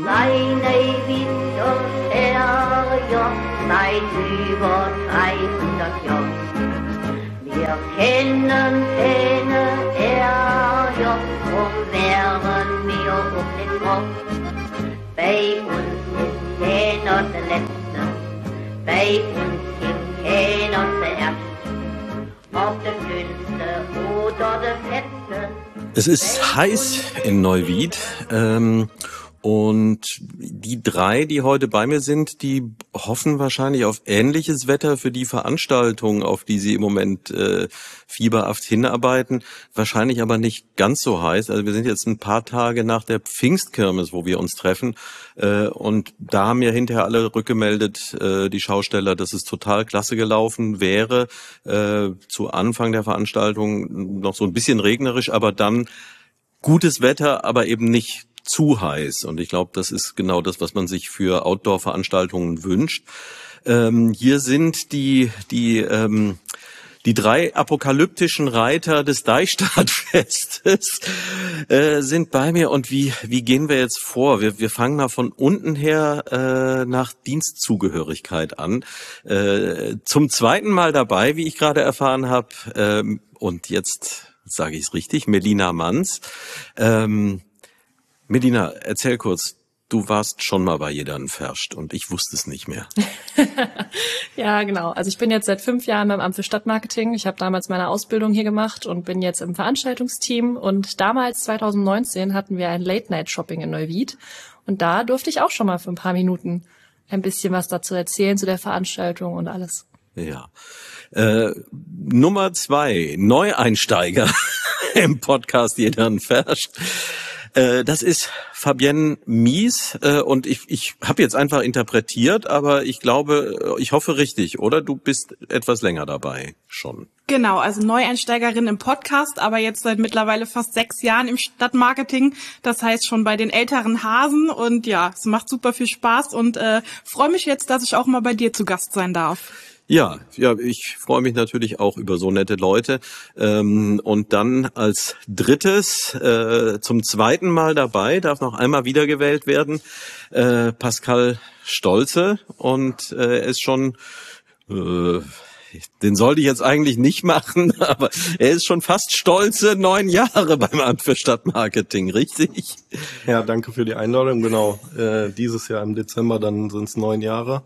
Seine Winterferien seit über 300 Jahren. Wir kennen keine Ärger, drum wären wir auf den Kopf. Bei uns ist keiner der Letzte, bei uns gibt keiner zuerst. Ob der Dünnste oder der Fetzte. Es ist heiß in Neuwied. Und die drei, die heute bei mir sind, die hoffen wahrscheinlich auf ähnliches Wetter für die Veranstaltung, auf die sie im Moment fieberhaft hinarbeiten. Wahrscheinlich aber nicht ganz so heiß. Also wir sind jetzt ein paar Tage nach der Pfingstkirmes, wo wir uns treffen. Und da haben mir hinterher alle rückgemeldet, die Schausteller, dass es total klasse gelaufen wäre. Zu Anfang der Veranstaltung noch so ein bisschen regnerisch, aber dann gutes Wetter, aber eben nicht zu heiß. Und ich glaube, das ist genau das, was man sich für Outdoor-Veranstaltungen wünscht. Hier sind die drei apokalyptischen Reiter des Deichstadtfestes sind bei mir. Und wie gehen wir jetzt vor? Wir fangen mal von unten her nach Dienstzugehörigkeit an. Zum zweiten Mal dabei, wie ich gerade erfahren habe. Und jetzt sage ich es richtig, Melina Manz. Melina, erzähl kurz, du warst schon mal bei Jedern Ferscht und ich wusste es nicht mehr. Ja, genau. Also ich bin jetzt seit 5 Jahren beim Amt für Stadtmarketing. Ich habe damals meine Ausbildung hier gemacht und bin jetzt im Veranstaltungsteam. Und damals, 2019, hatten wir ein Late-Night-Shopping in Neuwied. Und da durfte ich auch schon mal für ein paar Minuten ein bisschen was dazu erzählen, zu der Veranstaltung und alles. Ja. Nummer 2, Neueinsteiger im Podcast Jedern Ferscht. Das ist Fabienne Mies und ich habe jetzt einfach interpretiert, aber ich glaube, ich hoffe richtig, oder? Du bist etwas länger dabei schon. Genau, also Neueinsteigerin im Podcast, aber jetzt seit mittlerweile fast 6 Jahren im Stadtmarketing. Das heißt schon bei den älteren Hasen und ja, es macht super viel Spaß und freue mich jetzt, dass ich auch mal bei dir zu Gast sein darf. Ja, ich freue mich natürlich auch über so nette Leute. Und dann als drittes, zum zweiten Mal dabei, darf noch einmal wiedergewählt werden, Pascal Stolze. Und er ist schon, den sollte ich jetzt eigentlich nicht machen, aber er ist schon fast stolze 9 Jahre beim Amt für Stadtmarketing, richtig? Ja, danke für die Einladung, genau. Dieses Jahr im Dezember, dann sind es 9 Jahre.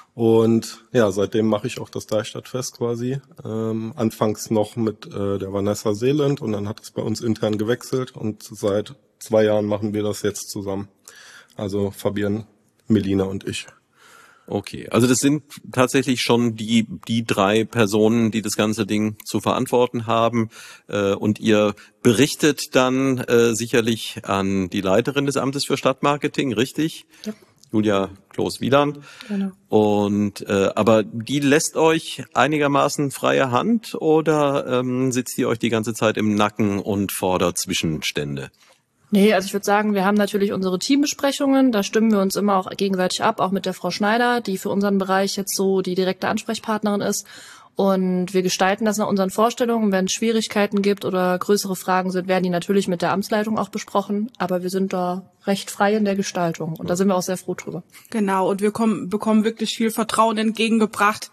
Und ja, seitdem mache ich auch das Deichstadtfest quasi. Anfangs noch mit der Vanessa Seeland und dann hat es bei uns intern gewechselt und seit 2 Jahren machen wir das jetzt zusammen. Also Fabienne, Melina und ich. Okay, also das sind tatsächlich schon die 3 Personen, die das ganze Ding zu verantworten haben. Und ihr berichtet dann sicherlich an die Leiterin des Amtes für Stadtmarketing, richtig? Ja. Julia Kloß-Wieland. Genau. Und aber die lässt euch einigermaßen freie Hand oder sitzt die euch die ganze Zeit im Nacken und fordert Zwischenstände? Nee, also ich würde sagen, wir haben natürlich unsere Teambesprechungen, da stimmen wir uns immer auch gegenseitig ab, auch mit der Frau Schneider, die für unseren Bereich jetzt so die direkte Ansprechpartnerin ist. Und wir gestalten das nach unseren Vorstellungen. Wenn es Schwierigkeiten gibt oder größere Fragen sind, werden die natürlich mit der Amtsleitung auch besprochen. Aber wir sind da recht frei in der Gestaltung. Und da sind wir auch sehr froh drüber. Genau, und wir bekommen wirklich viel Vertrauen entgegengebracht.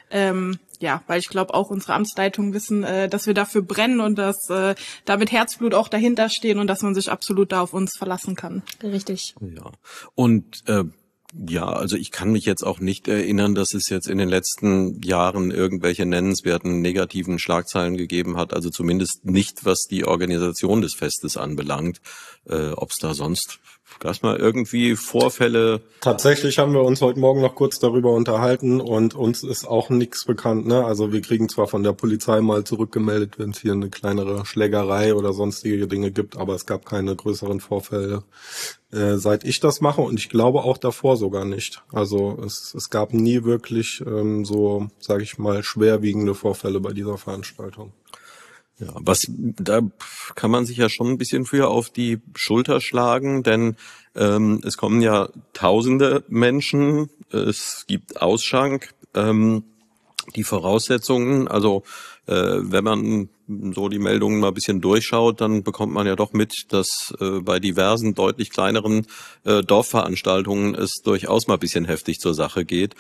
Ja, weil ich glaube, auch unsere Amtsleitungen wissen, dass wir dafür brennen und dass da mit Herzblut auch dahinter stehen und dass man sich absolut da auf uns verlassen kann. Richtig. Ja. Und ja, also ich kann mich jetzt auch nicht erinnern, dass es jetzt in den letzten Jahren irgendwelche nennenswerten negativen Schlagzeilen gegeben hat. Also zumindest nicht, was die Organisation des Festes anbelangt. Ob es da sonst, gab es mal irgendwie Vorfälle? Tatsächlich haben wir uns heute Morgen noch kurz darüber unterhalten und uns ist auch nichts bekannt, ne? Also wir kriegen zwar von der Polizei mal zurückgemeldet, wenn es hier eine kleinere Schlägerei oder sonstige Dinge gibt, aber es gab keine größeren Vorfälle, seit ich das mache und ich glaube auch davor sogar nicht. Also es gab nie wirklich so, sage ich mal, schwerwiegende Vorfälle bei dieser Veranstaltung. Ja, da kann man sich ja schon ein bisschen für auf die Schulter schlagen, denn es kommen ja tausende Menschen, es gibt Ausschank die Voraussetzungen, also wenn man so die Meldungen mal ein bisschen durchschaut, dann bekommt man ja doch mit, dass bei diversen deutlich kleineren Dorfveranstaltungen es durchaus mal ein bisschen heftig zur Sache geht.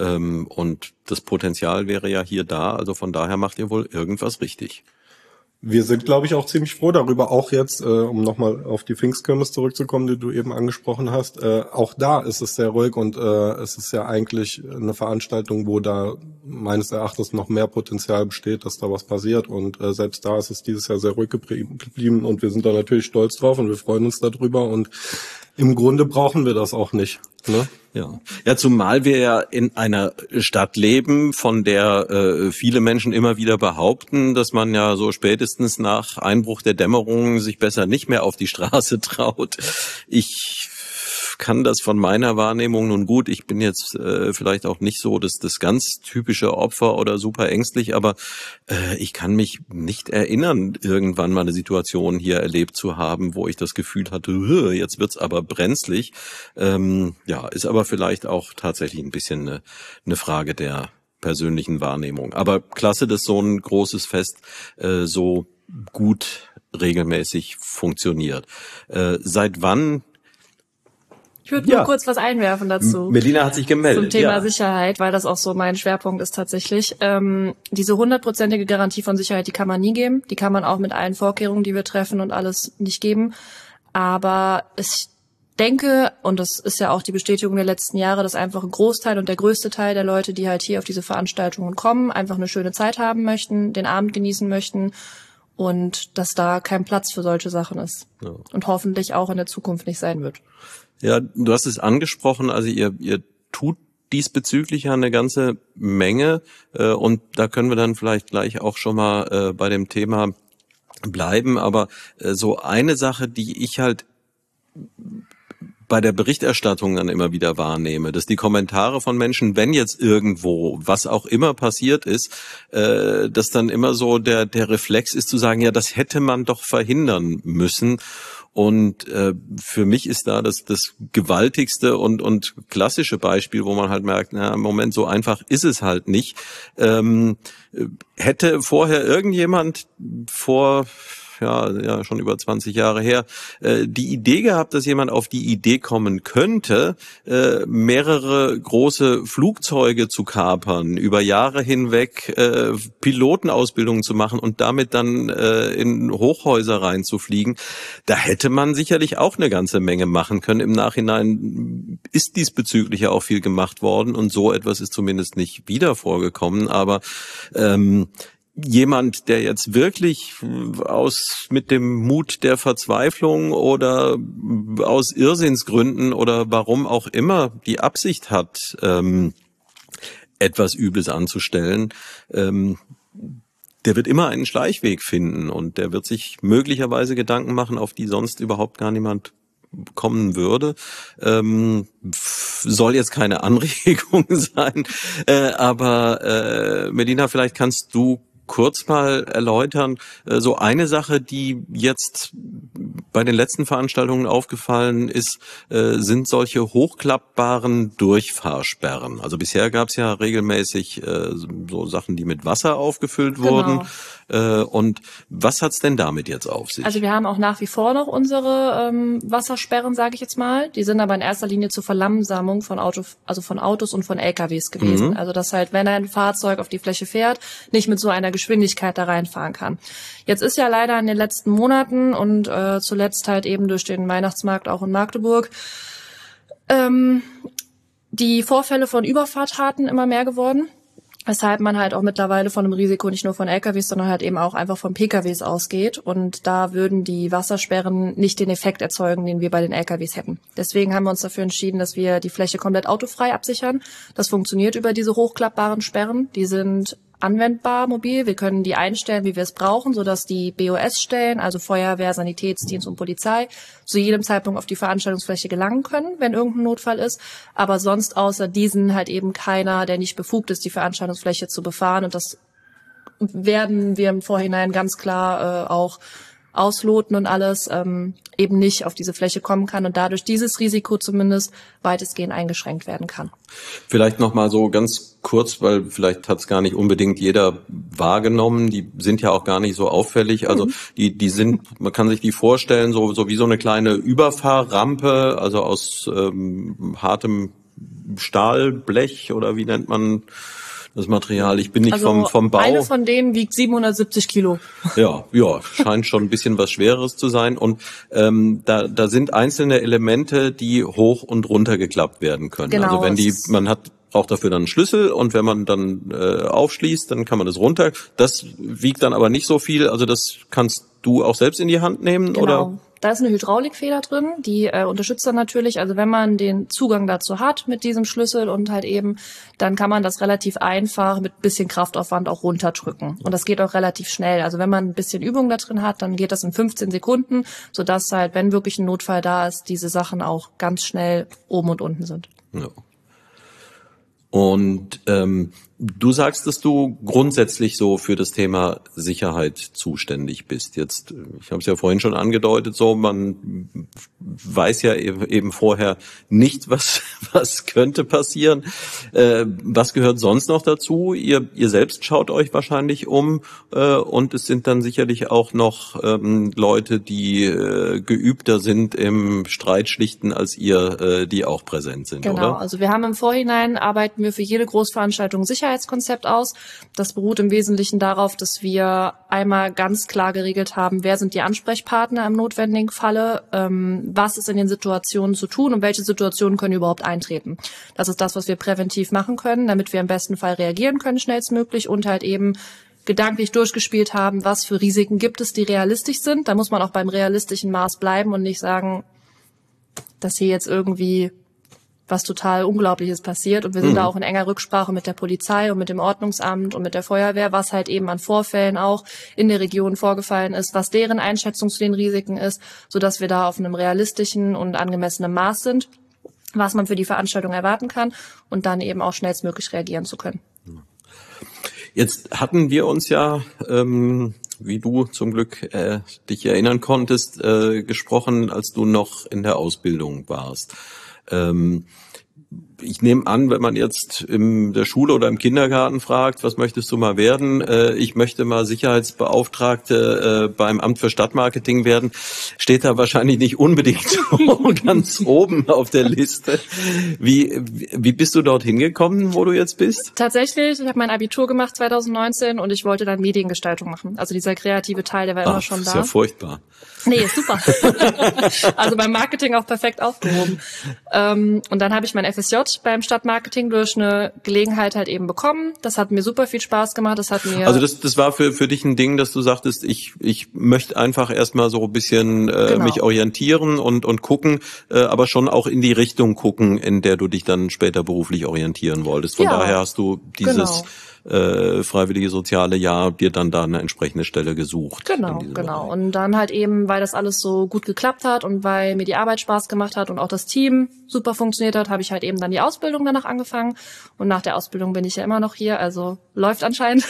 Und das Potenzial wäre ja hier da, also von daher macht ihr wohl irgendwas richtig. Wir sind, glaube ich, auch ziemlich froh darüber, auch jetzt, um nochmal auf die Pfingstkirmes zurückzukommen, die du eben angesprochen hast. Auch da ist es sehr ruhig und es ist ja eigentlich eine Veranstaltung, wo da meines Erachtens noch mehr Potenzial besteht, dass da was passiert. Und selbst da ist es dieses Jahr sehr ruhig geblieben und wir sind da natürlich stolz drauf und wir freuen uns darüber. Und im Grunde brauchen wir das auch nicht, ne? Ja, zumal wir ja in einer Stadt leben, von der viele Menschen immer wieder behaupten, dass man ja so spätestens nach Einbruch der Dämmerung sich besser nicht mehr auf die Straße traut. Ich kann das von meiner Wahrnehmung, nun gut, ich bin jetzt vielleicht auch nicht so das ganz typische Opfer oder super ängstlich, aber ich kann mich nicht erinnern, irgendwann mal eine Situation hier erlebt zu haben, wo ich das Gefühl hatte, jetzt wird's aber brenzlig. Ist aber vielleicht auch tatsächlich ein bisschen eine Frage der persönlichen Wahrnehmung. Aber klasse, dass so ein großes Fest so gut regelmäßig funktioniert. Seit wann? Ich würde nur kurz was einwerfen dazu. Melina hat sich gemeldet. Zum Thema Sicherheit, weil das auch so mein Schwerpunkt ist tatsächlich. Diese 100%ige Garantie von Sicherheit, die kann man nie geben. Die kann man auch mit allen Vorkehrungen, die wir treffen und alles nicht geben. Aber ich denke, und das ist ja auch die Bestätigung der letzten Jahre, dass einfach ein Großteil und der größte Teil der Leute, die halt hier auf diese Veranstaltungen kommen, einfach eine schöne Zeit haben möchten, den Abend genießen möchten und dass da kein Platz für solche Sachen ist. Ja. Und hoffentlich auch in der Zukunft nicht sein wird. Ja, du hast es angesprochen, also ihr tut diesbezüglich ja eine ganze Menge und da können wir dann vielleicht gleich auch schon mal bei dem Thema bleiben, aber so eine Sache, die ich halt bei der Berichterstattung dann immer wieder wahrnehme, dass die Kommentare von Menschen, wenn jetzt irgendwo was auch immer passiert ist, dass dann immer so der Reflex ist zu sagen, ja, das hätte man doch verhindern müssen. Und für mich ist da das gewaltigste und klassische Beispiel, wo man halt merkt, na, im Moment so einfach ist es halt nicht. Hätte vorher irgendjemand schon über 20 Jahre her, die Idee gehabt, dass jemand auf die Idee kommen könnte, mehrere große Flugzeuge zu kapern, über Jahre hinweg Pilotenausbildungen zu machen und damit dann in Hochhäuser reinzufliegen. Da hätte man sicherlich auch eine ganze Menge machen können. Im Nachhinein ist diesbezüglich ja auch viel gemacht worden und so etwas ist zumindest nicht wieder vorgekommen, aber jemand, der jetzt wirklich mit dem Mut der Verzweiflung oder aus Irrsinnsgründen oder warum auch immer die Absicht hat, etwas Übles anzustellen, der wird immer einen Schleichweg finden und der wird sich möglicherweise Gedanken machen, auf die sonst überhaupt gar niemand kommen würde. Soll jetzt keine Anregung sein, aber Melina, vielleicht kannst du kurz mal erläutern, so eine Sache, die jetzt bei den letzten Veranstaltungen aufgefallen ist, sind solche hochklappbaren Durchfahrsperren. Also bisher gab es ja regelmäßig so Sachen, die mit Wasser aufgefüllt wurden. Und was hat's denn damit jetzt auf sich? Also wir haben auch nach wie vor noch unsere Wassersperren, sage ich jetzt mal. Die sind aber in erster Linie zur Verlangsamung von Autos und von LKWs gewesen. Mhm. Also dass halt, wenn ein Fahrzeug auf die Fläche fährt, nicht mit so einer Geschwindigkeit da reinfahren kann. Jetzt ist ja leider in den letzten Monaten und zuletzt halt eben durch den Weihnachtsmarkt auch in Magdeburg die Vorfälle von Überfahrttaten immer mehr geworden. Weshalb man halt auch mittlerweile von einem Risiko nicht nur von LKWs, sondern halt eben auch einfach von PKWs ausgeht. Und da würden die Wassersperren nicht den Effekt erzeugen, den wir bei den LKWs hätten. Deswegen haben wir uns dafür entschieden, dass wir die Fläche komplett autofrei absichern. Das funktioniert über diese hochklappbaren Sperren. Die sind anwendbar mobil. Wir können die einstellen, wie wir es brauchen, sodass die BOS-Stellen, also Feuerwehr, Sanitätsdienst und Polizei, zu jedem Zeitpunkt auf die Veranstaltungsfläche gelangen können, wenn irgendein Notfall ist. Aber sonst außer diesen halt eben keiner, der nicht befugt ist, die Veranstaltungsfläche zu befahren. Und das werden wir im Vorhinein ganz klar auch ausloten und alles, eben nicht auf diese Fläche kommen kann und dadurch dieses Risiko zumindest weitestgehend eingeschränkt werden kann. Vielleicht noch mal so ganz kurz, weil vielleicht hat es gar nicht unbedingt jeder wahrgenommen. Die sind ja auch gar nicht so auffällig. Also die sind, man kann sich die vorstellen, so wie so eine kleine Überfahrrampe, also aus hartem Stahlblech oder wie nennt man das Material? Ich bin nicht also vom Bau. Eine von denen wiegt 770 Kilo. Ja, scheint schon ein bisschen was Schwereres zu sein. Und da sind einzelne Elemente, die hoch und runter geklappt werden können. Genau, also man braucht dafür dann einen Schlüssel und wenn man dann aufschließt, dann kann man das runter. Das wiegt dann aber nicht so viel. Also das kannst du auch selbst in die Hand nehmen, Genau. oder? Da ist eine Hydraulikfeder drin, die unterstützt dann natürlich, also wenn man den Zugang dazu hat mit diesem Schlüssel und halt eben, dann kann man das relativ einfach mit bisschen Kraftaufwand auch runterdrücken. Und das geht auch relativ schnell. Also wenn man ein bisschen Übung da drin hat, dann geht das in 15 Sekunden, sodass halt, wenn wirklich ein Notfall da ist, diese Sachen auch ganz schnell oben und unten sind. Ja. Und du sagst, dass du grundsätzlich so für das Thema Sicherheit zuständig bist. Jetzt, ich habe es ja vorhin schon angedeutet, so man weiß ja eben vorher nicht, was könnte passieren. Was gehört sonst noch dazu? Ihr selbst schaut euch wahrscheinlich um und es sind dann sicherlich auch noch Leute, die geübter sind im Streitschlichten als ihr, die auch präsent sind, genau, oder? Also wir haben im Vorhinein, arbeiten wir für jede Großveranstaltung ein Sicherheitskonzept aus. Das beruht im Wesentlichen darauf, dass wir einmal ganz klar geregelt haben, wer sind die Ansprechpartner im notwendigen Falle, was ist in den Situationen zu tun und welche Situationen können überhaupt eintreten. Das ist das, was wir präventiv machen können, damit wir im besten Fall reagieren können schnellstmöglich und halt eben gedanklich durchgespielt haben, was für Risiken gibt es, die realistisch sind. Da muss man auch beim realistischen Maß bleiben und nicht sagen, dass hier jetzt irgendwie was total Unglaubliches passiert. Und wir sind da auch in enger Rücksprache mit der Polizei und mit dem Ordnungsamt und mit der Feuerwehr, was halt eben an Vorfällen auch in der Region vorgefallen ist, was deren Einschätzung zu den Risiken ist, sodass wir da auf einem realistischen und angemessenen Maß sind, was man für die Veranstaltung erwarten kann und dann eben auch schnellstmöglich reagieren zu können. Jetzt hatten wir uns ja, wie du zum Glück dich erinnern konntest, gesprochen, als du noch in der Ausbildung warst. Ich nehme an, wenn man jetzt in der Schule oder im Kindergarten fragt, was möchtest du mal werden? Ich möchte mal Sicherheitsbeauftragte beim Amt für Stadtmarketing werden. Steht da wahrscheinlich nicht unbedingt ganz oben auf der Liste. Wie bist du dorthin gekommen, wo du jetzt bist? Tatsächlich, ich habe mein Abitur gemacht 2019 und ich wollte dann Mediengestaltung machen. Also dieser kreative Teil, der war immer schon da. Ist ja furchtbar. Nee, ist super. Also beim Marketing auch perfekt aufgehoben. Und dann habe ich mein FSJ beim Stadtmarketing durch eine Gelegenheit halt eben bekommen. Das hat mir super viel Spaß gemacht. Also das war für dich ein Ding, dass du sagtest, ich möchte einfach erstmal so ein bisschen mich orientieren und gucken, aber schon auch in die Richtung gucken, in der du dich dann später beruflich orientieren wolltest. Von daher hast du dieses freiwillige soziale Jahr dir dann da eine entsprechende Stelle gesucht. Genau. Und dann halt eben, weil das alles so gut geklappt hat und weil mir die Arbeit Spaß gemacht hat und auch das Team super funktioniert hat, habe ich halt eben dann die Ausbildung danach angefangen. Und nach der Ausbildung bin ich ja immer noch hier, also läuft anscheinend.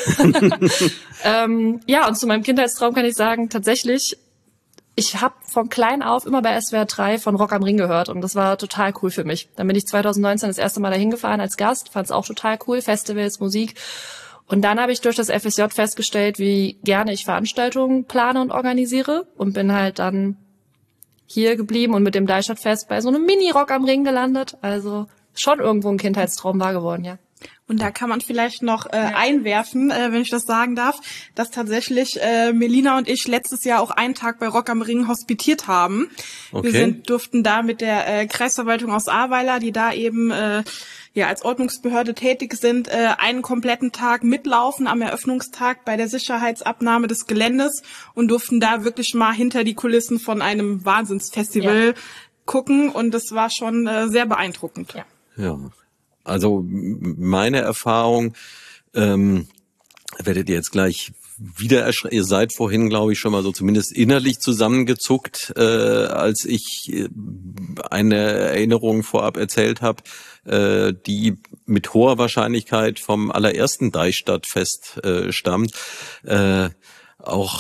Und zu meinem Kindheitstraum kann ich sagen, tatsächlich, ich habe von klein auf immer bei SWR 3 von Rock am Ring gehört und das war total cool für mich. Dann bin ich 2019 das erste Mal dahin gefahren als Gast, fand es auch total cool, Festivals, Musik. Und dann habe ich durch das FSJ festgestellt, wie gerne ich Veranstaltungen plane und organisiere und bin halt dann hier geblieben und mit dem Deichstadtfest bei so einem Mini-Rock am Ring gelandet. Also schon irgendwo ein Kindheitstraum wahr geworden, ja. Und da kann man vielleicht noch einwerfen, wenn ich das sagen darf, dass tatsächlich Melina und ich letztes Jahr auch einen Tag bei Rock am Ring hospitiert haben. Okay. Wir durften da mit der Kreisverwaltung aus Ahrweiler, die da eben als Ordnungsbehörde tätig sind, einen kompletten Tag mitlaufen am Eröffnungstag bei der Sicherheitsabnahme des Geländes und durften da wirklich mal hinter die Kulissen von einem Wahnsinnsfestival gucken und das war schon sehr beeindruckend. Ja. Also meine Erfahrung, werdet ihr jetzt gleich wieder ihr seid vorhin, glaube ich, schon mal so zumindest innerlich zusammengezuckt, als ich eine Erinnerung vorab erzählt habe, die mit hoher Wahrscheinlichkeit vom allerersten Deichstadtfest stammt. Auch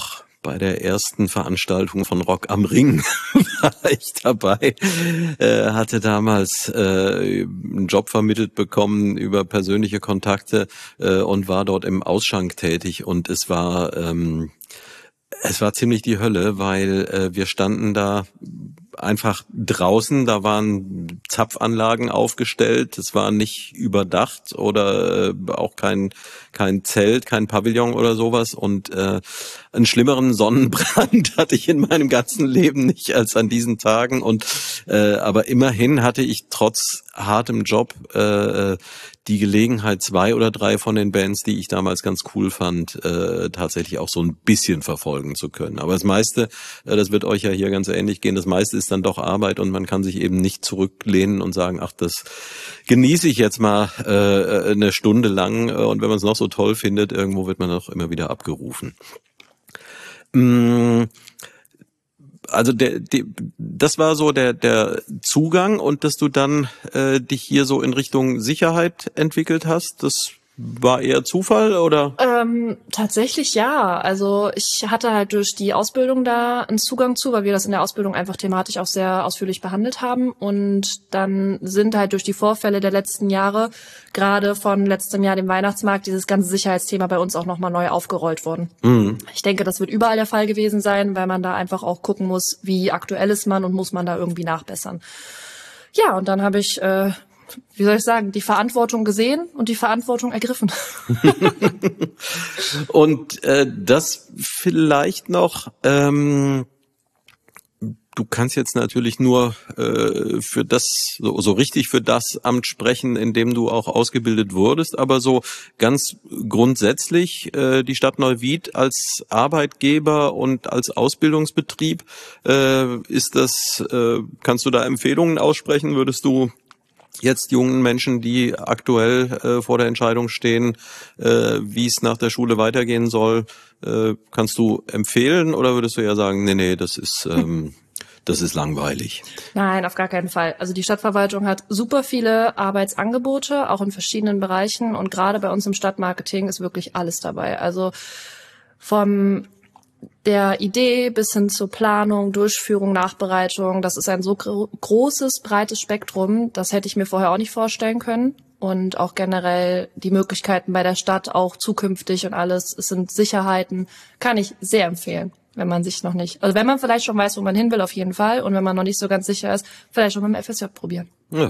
bei der ersten Veranstaltung von Rock am Ring war ich dabei, hatte damals einen Job vermittelt bekommen über persönliche Kontakte und war dort im Ausschank tätig, und es war ziemlich die Hölle, weil wir standen da einfach draußen, da waren Zapfanlagen aufgestellt, es war nicht überdacht oder auch kein Zelt, kein Pavillon oder sowas, und einen schlimmeren Sonnenbrand hatte ich in meinem ganzen Leben nicht als an diesen Tagen, und aber immerhin hatte ich trotz hartem Job die Gelegenheit, 2 oder 3 von den Bands, die ich damals ganz cool fand, tatsächlich auch so ein bisschen verfolgen zu können. Aber das meiste, das wird euch ja hier ganz ähnlich gehen, das meiste ist dann doch Arbeit, und man kann sich eben nicht zurücklehnen und sagen, ach, das genieße ich jetzt mal eine Stunde lang, und wenn man es noch so toll findet, irgendwo wird man auch immer wieder abgerufen. Also das war so der Zugang, und dass du dann dich hier so in Richtung Sicherheit entwickelt hast, das war eher Zufall, oder? Tatsächlich ja. Also ich hatte halt durch die Ausbildung da einen Zugang zu, weil wir das in der Ausbildung einfach thematisch auch sehr ausführlich behandelt haben. Und dann sind halt durch die Vorfälle der letzten Jahre, gerade von letztem Jahr dem Weihnachtsmarkt, dieses ganze Sicherheitsthema bei uns auch nochmal neu aufgerollt worden. Mhm. Ich denke, das wird überall der Fall gewesen sein, weil man da einfach auch gucken muss, wie aktuell ist man und muss man da irgendwie nachbessern. Ja, und dann habe ich wie soll ich sagen, die Verantwortung gesehen und die Verantwortung ergriffen. Und das vielleicht noch, du kannst jetzt natürlich nur für das, so richtig für das Amt sprechen, in dem du auch ausgebildet wurdest, aber so ganz grundsätzlich die Stadt Neuwied als Arbeitgeber und als Ausbildungsbetrieb, ist das, kannst du da Empfehlungen aussprechen? Würdest du jetzt jungen Menschen, die aktuell vor der Entscheidung stehen, wie es nach der Schule weitergehen soll, kannst du empfehlen, oder würdest du ja sagen, nee, das ist langweilig? Nein, auf gar keinen Fall. Also die Stadtverwaltung hat super viele Arbeitsangebote, auch in verschiedenen Bereichen, und gerade bei uns im Stadtmarketing ist wirklich alles dabei. Also vom der Idee bis hin zur Planung, Durchführung, Nachbereitung, das ist ein so großes, breites Spektrum, das hätte ich mir vorher auch nicht vorstellen können. Und auch generell die Möglichkeiten bei der Stadt, auch zukünftig und alles, es sind Sicherheiten, kann ich sehr empfehlen, wenn man sich noch nicht, also wenn man vielleicht schon weiß, wo man hin will, auf jeden Fall, und wenn man noch nicht so ganz sicher ist, vielleicht schon mit dem FSJ probieren. Ja.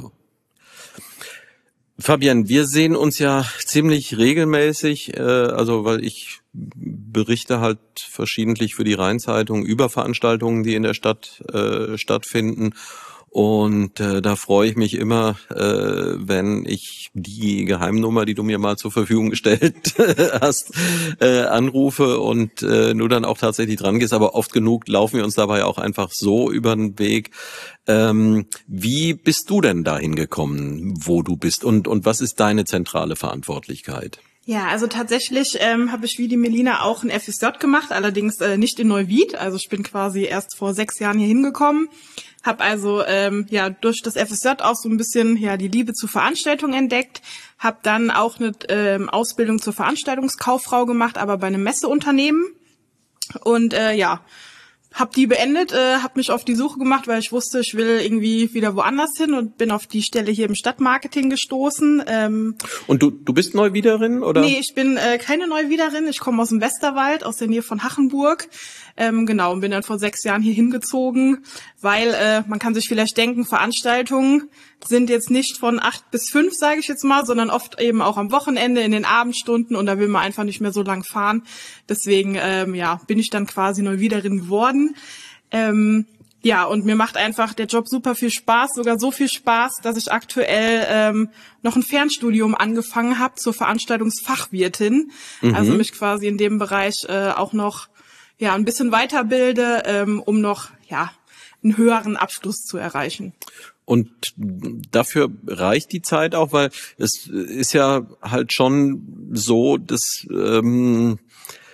Fabian, wir sehen uns ja ziemlich regelmäßig, also weil ich berichte halt verschiedentlich für die Rheinzeitung über Veranstaltungen, die in der Stadt stattfinden. Und da freue ich mich immer, wenn ich die Geheimnummer, die du mir mal zur Verfügung gestellt hast, anrufe und du dann auch tatsächlich dran gehst. Aber oft genug laufen wir uns dabei auch einfach so über den Weg. Wie bist du denn dahin gekommen, wo du bist? Und was ist deine zentrale Verantwortlichkeit? Ja, also tatsächlich habe ich wie die Melina auch ein FSJ gemacht, allerdings nicht in Neuwied. Also ich bin quasi erst vor 6 Jahren hier hingekommen. Habe also durch das FSJ auch so ein bisschen die Liebe zu Veranstaltungen entdeckt. Habe dann auch eine Ausbildung zur Veranstaltungskauffrau gemacht, aber bei einem Messeunternehmen. Und habe die beendet, habe mich auf die Suche gemacht, weil ich wusste, ich will irgendwie wieder woanders hin, und bin auf die Stelle hier im Stadtmarketing gestoßen. Und du bist Neuwiederin, oder? Nee, ich bin keine Neuwiederin. Ich komme aus dem Westerwald, aus der Nähe von Hachenburg. Und bin dann vor 6 Jahren hier hingezogen, weil man kann sich vielleicht denken, Veranstaltungen sind jetzt nicht von 8 bis 5, sage ich jetzt mal, sondern oft eben auch am Wochenende, in den Abendstunden, und da will man einfach nicht mehr so lang fahren. Deswegen bin ich dann quasi Neuwiederin geworden. Und mir macht einfach der Job super viel Spaß, sogar so viel Spaß, dass ich aktuell noch ein Fernstudium angefangen habe zur Veranstaltungsfachwirtin. Mhm. Also mich quasi in dem Bereich auch noch ein bisschen weiterbilde, um noch einen höheren Abschluss zu erreichen. Und dafür reicht die Zeit auch, weil es ist ja halt schon so, dass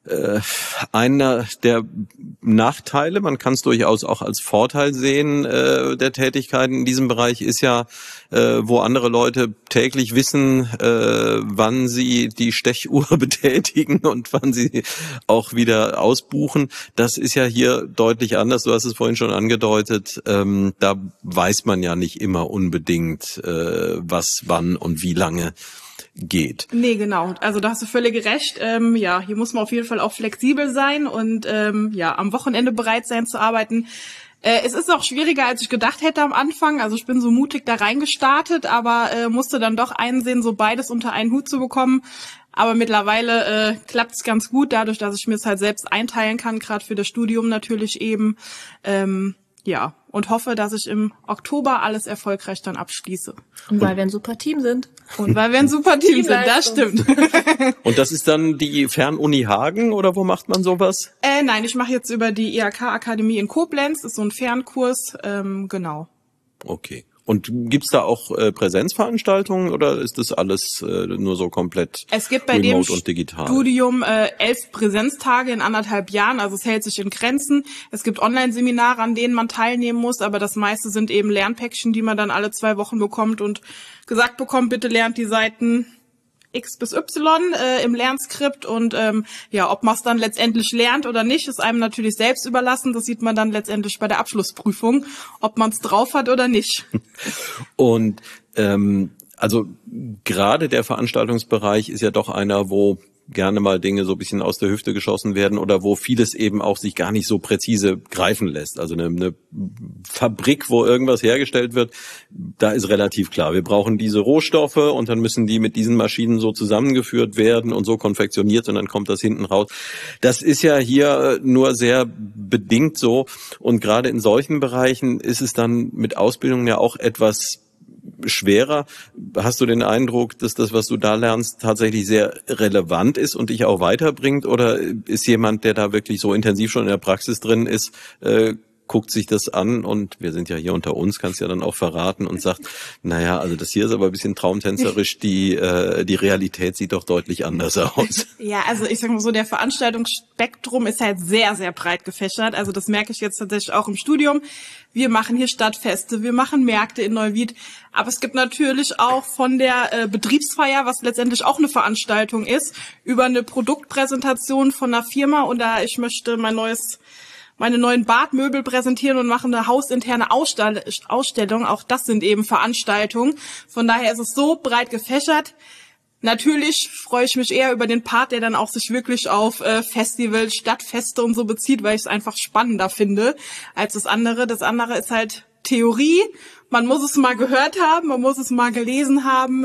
Einer der Nachteile, man kann es durchaus auch als Vorteil sehen, der Tätigkeiten in diesem Bereich ist ja, wo andere Leute täglich wissen, wann sie die Stechuhr betätigen und wann sie auch wieder ausbuchen. Das ist ja hier deutlich anders. Du hast es vorhin schon angedeutet. Da weiß man ja nicht immer unbedingt, was, wann und wie lange geht. Nee, genau. Also da hast du völlig recht. Ja, hier muss man auf jeden Fall auch flexibel sein und am Wochenende bereit sein zu arbeiten. Es ist auch schwieriger, als ich gedacht hätte am Anfang. Also ich bin so mutig da reingestartet, aber musste dann doch einsehen, so beides unter einen Hut zu bekommen. Aber mittlerweile klappt es ganz gut, dadurch, dass ich mir es halt selbst einteilen kann, gerade für das Studium natürlich eben. Und hoffe, dass ich im Oktober alles erfolgreich dann abschließe. Und weil wir ein super Team sind. Und weil wir ein super Team sind, das stimmt. Und das ist dann die Fernuni Hagen oder wo macht man sowas? Nein, ich mache jetzt über die IHK-Akademie in Koblenz, das ist so ein Fernkurs, genau. Okay. Und gibt's da auch Präsenzveranstaltungen oder ist das alles nur so komplett Es gibt bei remote dem und digital? Studium 11 Präsenztage in 1,5 Jahren, also es hält sich in Grenzen. Es gibt Online-Seminare, an denen man teilnehmen muss, aber das meiste sind eben Lernpäckchen, die man dann alle 2 Wochen bekommt und gesagt bekommt, bitte lernt die Seiten X bis Y im Lernskript und ob man es dann letztendlich lernt oder nicht, ist einem natürlich selbst überlassen. Das sieht man dann letztendlich bei der Abschlussprüfung, ob man es drauf hat oder nicht. Und also gerade der Veranstaltungsbereich ist ja doch einer, wo gerne mal Dinge so ein bisschen aus der Hüfte geschossen werden oder wo vieles eben auch sich gar nicht so präzise greifen lässt. Also eine Fabrik, wo irgendwas hergestellt wird, da ist relativ klar, wir brauchen diese Rohstoffe und dann müssen die mit diesen Maschinen so zusammengeführt werden und so konfektioniert und dann kommt das hinten raus. Das ist ja hier nur sehr bedingt so und gerade in solchen Bereichen ist es dann mit Ausbildung ja auch etwas schwerer. Hast du den Eindruck, dass das, was du da lernst, tatsächlich sehr relevant ist und dich auch weiterbringt? Oder ist jemand, der da wirklich so intensiv schon in der Praxis drin ist, guckt sich das an und wir sind ja hier unter uns, kannst ja dann auch verraten und sagt, naja, also das hier ist aber ein bisschen traumtänzerisch, die Realität sieht doch deutlich anders aus. Ja, also ich sag mal so, der Veranstaltungsspektrum ist halt sehr, sehr breit gefächert. Also das merke ich jetzt tatsächlich auch im Studium. Wir machen hier Stadtfeste, wir machen Märkte in Neuwied, aber es gibt natürlich auch von der Betriebsfeier, was letztendlich auch eine Veranstaltung ist, über eine Produktpräsentation von einer Firma oder ich möchte meine neuen Badmöbel präsentieren und machen eine hausinterne Ausstellung. Auch das sind eben Veranstaltungen. Von daher ist es so breit gefächert. Natürlich freue ich mich eher über den Part, der dann auch sich wirklich auf Festivals, Stadtfeste und so bezieht, weil ich es einfach spannender finde als das andere. Das andere ist halt Theorie. Man muss es mal gehört haben, man muss es mal gelesen haben.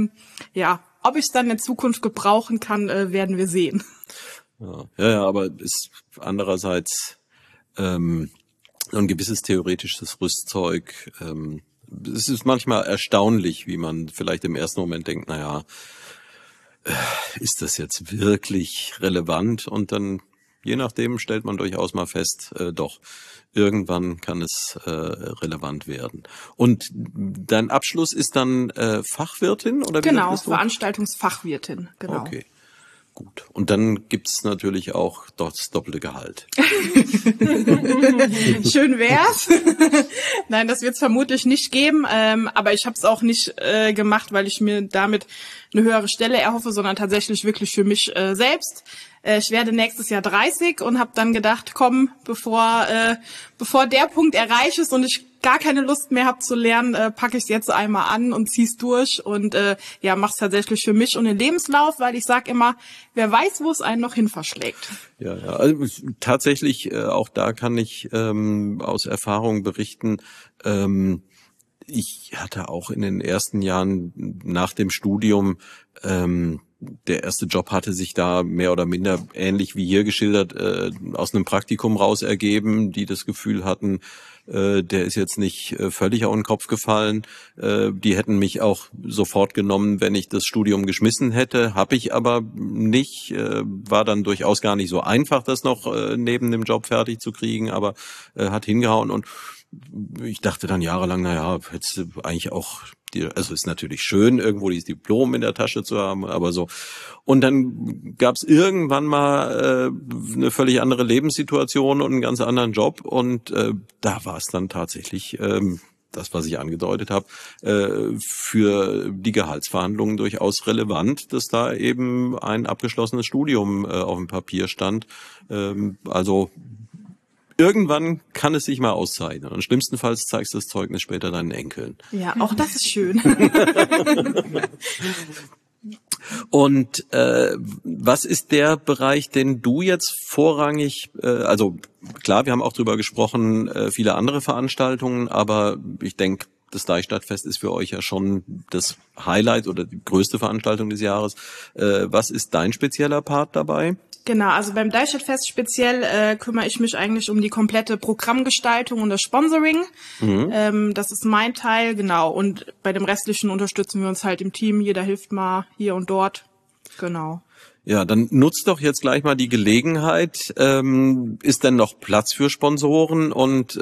Ob ich es dann in Zukunft gebrauchen kann, werden wir sehen. Ja, aber ist andererseits so ein gewisses theoretisches Rüstzeug. Es ist manchmal erstaunlich, wie man vielleicht im ersten Moment denkt, naja, ist das jetzt wirklich relevant? Und dann, je nachdem, stellt man durchaus mal fest, doch, irgendwann kann es relevant werden. Und dein Abschluss ist dann Fachwirtin? Oder wie genau, bist du? Veranstaltungsfachwirtin, genau. Okay. Gut. Und dann gibt's natürlich auch das doppelte Gehalt. Schön wär's. Nein, das wird's vermutlich nicht geben. Aber ich habe es auch nicht gemacht, weil ich mir damit eine höhere Stelle erhoffe, sondern tatsächlich wirklich für mich selbst. Ich werde nächstes Jahr 30 und habe dann gedacht, komm, bevor der Punkt erreicht ist und ich gar keine Lust mehr habe zu lernen, packe ich es jetzt einmal an und zieh's durch und mach's tatsächlich für mich und den Lebenslauf, weil ich sag immer, wer weiß, wo es einen noch hin verschlägt. Ja, also tatsächlich, auch da kann ich aus Erfahrung berichten, ich hatte auch in den ersten Jahren nach dem Studium, der erste Job hatte sich da mehr oder minder ähnlich wie hier geschildert, aus einem Praktikum raus ergeben, die das Gefühl hatten, der ist jetzt nicht völlig auf den Kopf gefallen. Die hätten mich auch sofort genommen, wenn ich das Studium geschmissen hätte. Habe ich aber nicht. War dann durchaus gar nicht so einfach, das noch neben dem Job fertig zu kriegen, aber hat hingehauen. Und ich dachte dann jahrelang, hättest du eigentlich auch, also ist natürlich schön, irgendwo dieses Diplom in der Tasche zu haben, aber so. Und dann gab's irgendwann mal eine völlig andere Lebenssituation und einen ganz anderen Job und da war es dann tatsächlich das, was ich angedeutet habe, für die Gehaltsverhandlungen durchaus relevant, dass da eben ein abgeschlossenes Studium auf dem Papier stand. Also irgendwann kann es sich mal auszeichnen. Und schlimmstenfalls zeigst du das Zeugnis später deinen Enkeln. Ja, auch das ist schön. Und was ist der Bereich, den du jetzt vorrangig, also klar, wir haben auch drüber gesprochen, viele andere Veranstaltungen, aber ich denke, das Deichstadtfest ist für euch ja schon das Highlight oder die größte Veranstaltung des Jahres. Was ist dein spezieller Part dabei? Genau, also beim Deichstadtfest speziell kümmere ich mich eigentlich um die komplette Programmgestaltung und das Sponsoring. Das ist mein Teil, genau. Und bei dem Restlichen unterstützen wir uns halt im Team. Jeder hilft mal hier und dort. Genau. Ja, dann nutzt doch jetzt gleich mal die Gelegenheit. Ist denn noch Platz für Sponsoren und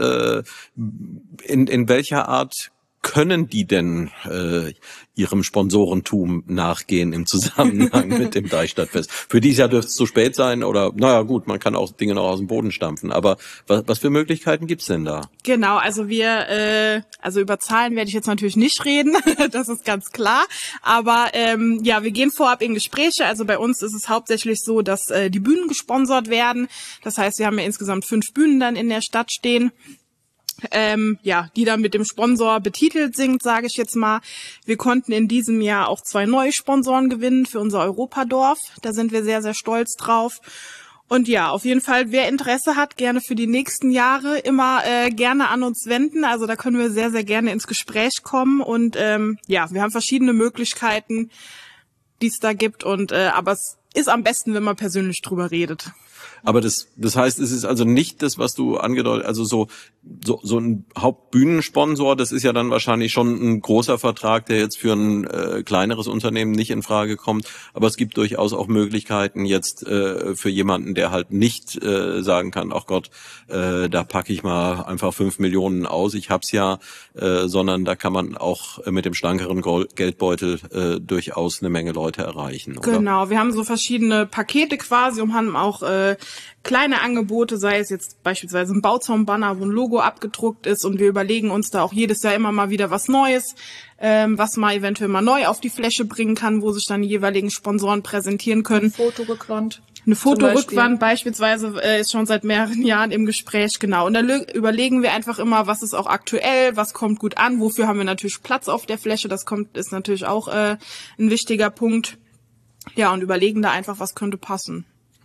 in welcher Art können die denn ihrem Sponsorentum nachgehen im Zusammenhang mit dem Deichstadtfest? Für dieses Jahr dürfte es zu spät sein oder, naja gut, man kann auch Dinge noch aus dem Boden stampfen. Aber was für Möglichkeiten gibt's denn da? Genau, also also über Zahlen werde ich jetzt natürlich nicht reden, das ist ganz klar. Aber wir gehen vorab in Gespräche. Also bei uns ist es hauptsächlich so, dass die Bühnen gesponsert werden. Das heißt, wir haben ja insgesamt 5 Bühnen dann in der Stadt stehen. Die dann mit dem Sponsor betitelt sind, sage ich jetzt mal. Wir konnten in diesem Jahr auch 2 neue Sponsoren gewinnen für unser Europadorf. Da sind wir sehr, sehr stolz drauf. Und ja, auf jeden Fall, wer Interesse hat, gerne für die nächsten Jahre immer gerne an uns wenden. Also da können wir sehr, sehr gerne ins Gespräch kommen. Und wir haben verschiedene Möglichkeiten, die es da gibt. Und aber es ist am besten, wenn man persönlich drüber redet. Aber das heißt, es ist also nicht das, was du angedeutet, also so ein Hauptbühnensponsor, das ist ja dann wahrscheinlich schon ein großer Vertrag, der jetzt für ein kleineres Unternehmen nicht in Frage kommt. Aber es gibt durchaus auch Möglichkeiten jetzt für jemanden, der halt nicht sagen kann, ach Gott, da packe ich mal einfach 5 Millionen aus, ich hab's ja, sondern da kann man auch mit dem schlankeren Geldbeutel durchaus eine Menge Leute erreichen. Oder? Genau, wir haben so verschiedene Pakete quasi und haben auch kleine Angebote, sei es jetzt beispielsweise ein Bauzaunbanner, wo ein Logo abgedruckt ist, und wir überlegen uns da auch jedes Jahr immer mal wieder was Neues, was man eventuell mal neu auf die Fläche bringen kann, wo sich dann die jeweiligen Sponsoren präsentieren können. Fotorückwand. Eine Fotorückwand beispielsweise ist schon seit mehreren Jahren im Gespräch, genau. Und da überlegen wir einfach immer, was ist auch aktuell, was kommt gut an, wofür haben wir natürlich Platz auf der Fläche, ist natürlich auch ein wichtiger Punkt. Ja, und überlegen da einfach, was könnte passen.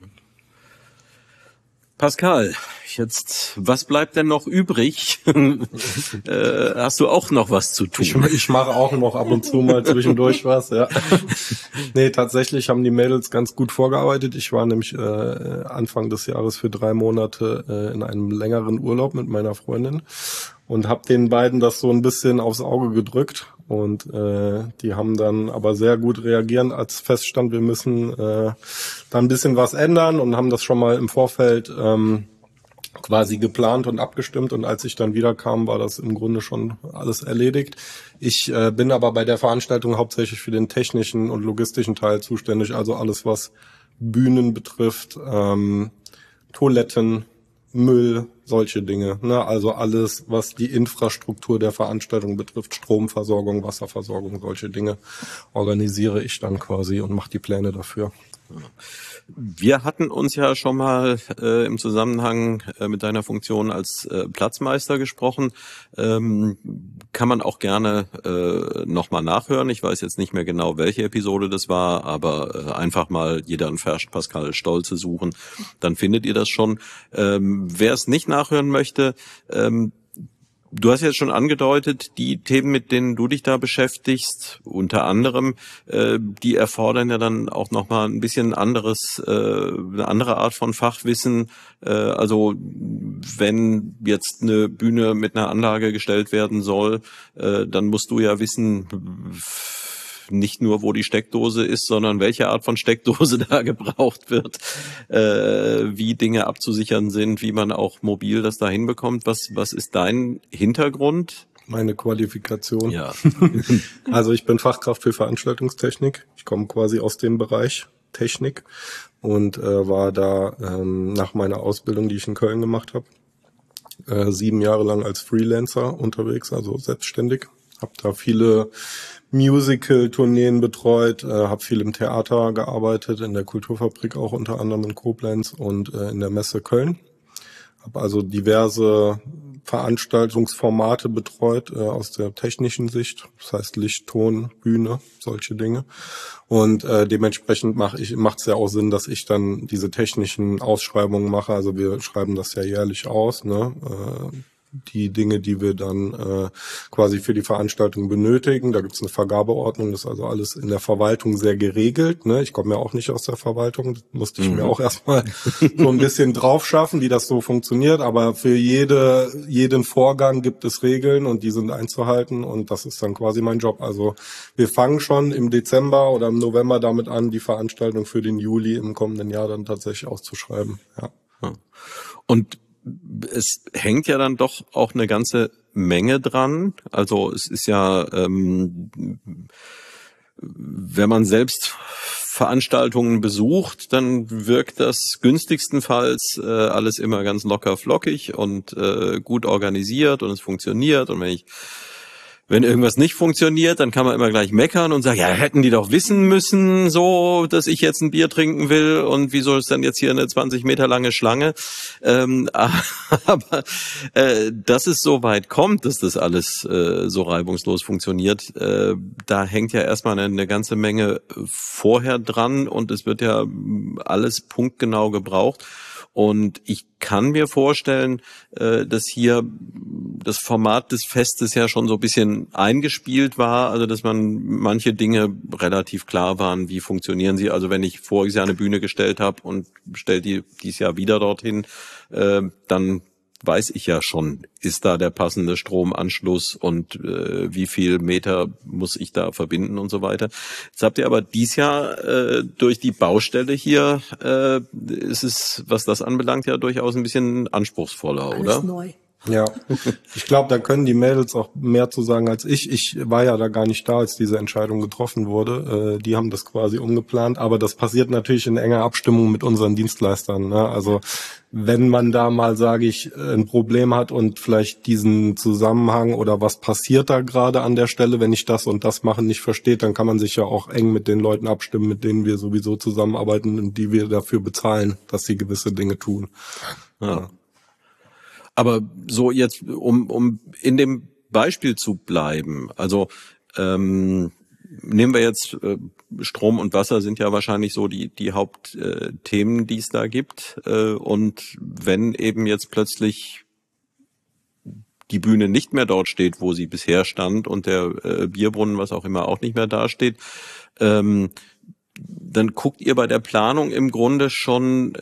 Pascal, jetzt, was bleibt denn noch übrig? Hast du auch noch was zu tun? Ich mache auch noch ab und zu mal zwischendurch was, ja. Nee, tatsächlich haben die Mädels ganz gut vorgearbeitet. Ich war nämlich Anfang des Jahres für 3 Monate in einem längeren Urlaub mit meiner Freundin und habe den beiden das so ein bisschen aufs Auge gedrückt. Und die haben dann aber sehr gut reagiert, als feststand, wir müssen da ein bisschen was ändern, und haben das schon mal im Vorfeld quasi geplant und abgestimmt. Und als ich dann wiederkam, war das im Grunde schon alles erledigt. Ich bin aber bei der Veranstaltung hauptsächlich für den technischen und logistischen Teil zuständig, also alles, was Bühnen betrifft, Toiletten, Müll, solche Dinge, ne? Also alles, was die Infrastruktur der Veranstaltung betrifft, Stromversorgung, Wasserversorgung, solche Dinge organisiere ich dann quasi und mache die Pläne dafür. Wir hatten uns ja schon mal im Zusammenhang mit deiner Funktion als Platzmeister gesprochen. Kann man auch gerne nochmal nachhören. Ich weiß jetzt nicht mehr genau, welche Episode das war, aber einfach mal jeder ein Vers Pascal Stolze suchen, dann findet ihr das schon. Wer es nicht nachhören möchte, du hast jetzt schon angedeutet, die Themen, mit denen du dich da beschäftigst, unter anderem, die erfordern ja dann auch nochmal ein bisschen eine andere Art von Fachwissen. Also wenn jetzt eine Bühne mit einer Anlage gestellt werden soll, dann musst du ja wissen, nicht nur, wo die Steckdose ist, sondern welche Art von Steckdose da gebraucht wird, wie Dinge abzusichern sind, wie man auch mobil das da hinbekommt. Was ist dein Hintergrund? Meine Qualifikation. Ja. Also ich bin Fachkraft für Veranstaltungstechnik. Ich komme quasi aus dem Bereich Technik und war da nach meiner Ausbildung, die ich in Köln gemacht habe, 7 Jahre lang als Freelancer unterwegs, also selbstständig. Habe da viele Musical-Tourneen betreut, habe viel im Theater gearbeitet, in der Kulturfabrik auch unter anderem in Koblenz und in der Messe Köln. Habe also diverse Veranstaltungsformate betreut aus der technischen Sicht, das heißt Licht, Ton, Bühne, solche Dinge. Und dementsprechend macht es ja auch Sinn, dass ich dann diese technischen Ausschreibungen mache. Also wir schreiben das ja jährlich aus, ne? Die Dinge, die wir dann quasi für die Veranstaltung benötigen. Da gibt es eine Vergabeordnung, das ist also alles in der Verwaltung sehr geregelt. Ne? Ich komme ja auch nicht aus der Verwaltung, das musste ich mir auch erstmal so ein bisschen drauf schaffen, wie das so funktioniert. Aber für jeden Vorgang gibt es Regeln und die sind einzuhalten und das ist dann quasi mein Job. Also wir fangen schon im Dezember oder im November damit an, die Veranstaltung für den Juli im kommenden Jahr dann tatsächlich auszuschreiben. Ja. Und es hängt ja dann doch auch eine ganze Menge dran. Also es ist ja, wenn man selbst Veranstaltungen besucht, dann wirkt das günstigstenfalls alles immer ganz locker flockig und gut organisiert und es funktioniert. Und wenn irgendwas nicht funktioniert, dann kann man immer gleich meckern und sagen, ja, hätten die doch wissen müssen, so, dass ich jetzt ein Bier trinken will und wieso ist dann jetzt hier eine 20 Meter lange Schlange? Aber dass es so weit kommt, dass das alles so reibungslos funktioniert, da hängt ja erstmal eine ganze Menge vorher dran und es wird ja alles punktgenau gebraucht. Und ich kann mir vorstellen, dass hier das Format des Festes ja schon so ein bisschen eingespielt war, also dass man manche Dinge relativ klar waren, wie funktionieren sie. Also wenn ich voriges Jahr eine Bühne gestellt habe und stelle die dieses Jahr wieder dorthin, dann weiß ich ja schon, ist da der passende Stromanschluss und wie viel Meter muss ich da verbinden und so weiter. Jetzt habt ihr aber dieses Jahr durch die Baustelle hier, ist es, was das anbelangt, ja durchaus ein bisschen anspruchsvoller, Alles oder? neu. Ja, ich glaube, da können die Mädels auch mehr zu sagen als ich. Ich war ja da gar nicht da, als diese Entscheidung getroffen wurde. Die haben das quasi umgeplant, aber das passiert natürlich in enger Abstimmung mit unseren Dienstleistern. Ne? Also wenn man da mal, sage ich, ein Problem hat und vielleicht diesen Zusammenhang oder was passiert da gerade an der Stelle, wenn ich das und das machen nicht versteht, dann kann man sich ja auch eng mit den Leuten abstimmen, mit denen wir sowieso zusammenarbeiten und die wir dafür bezahlen, dass sie gewisse Dinge tun. Ja. Aber so jetzt, um in dem Beispiel zu bleiben, also nehmen wir jetzt Strom und Wasser sind ja wahrscheinlich so die Hauptthemen, die es da gibt. Und wenn eben jetzt plötzlich die Bühne nicht mehr dort steht, wo sie bisher stand und der Bierbrunnen, was auch immer, auch nicht mehr dasteht, dann guckt ihr bei der Planung im Grunde schon,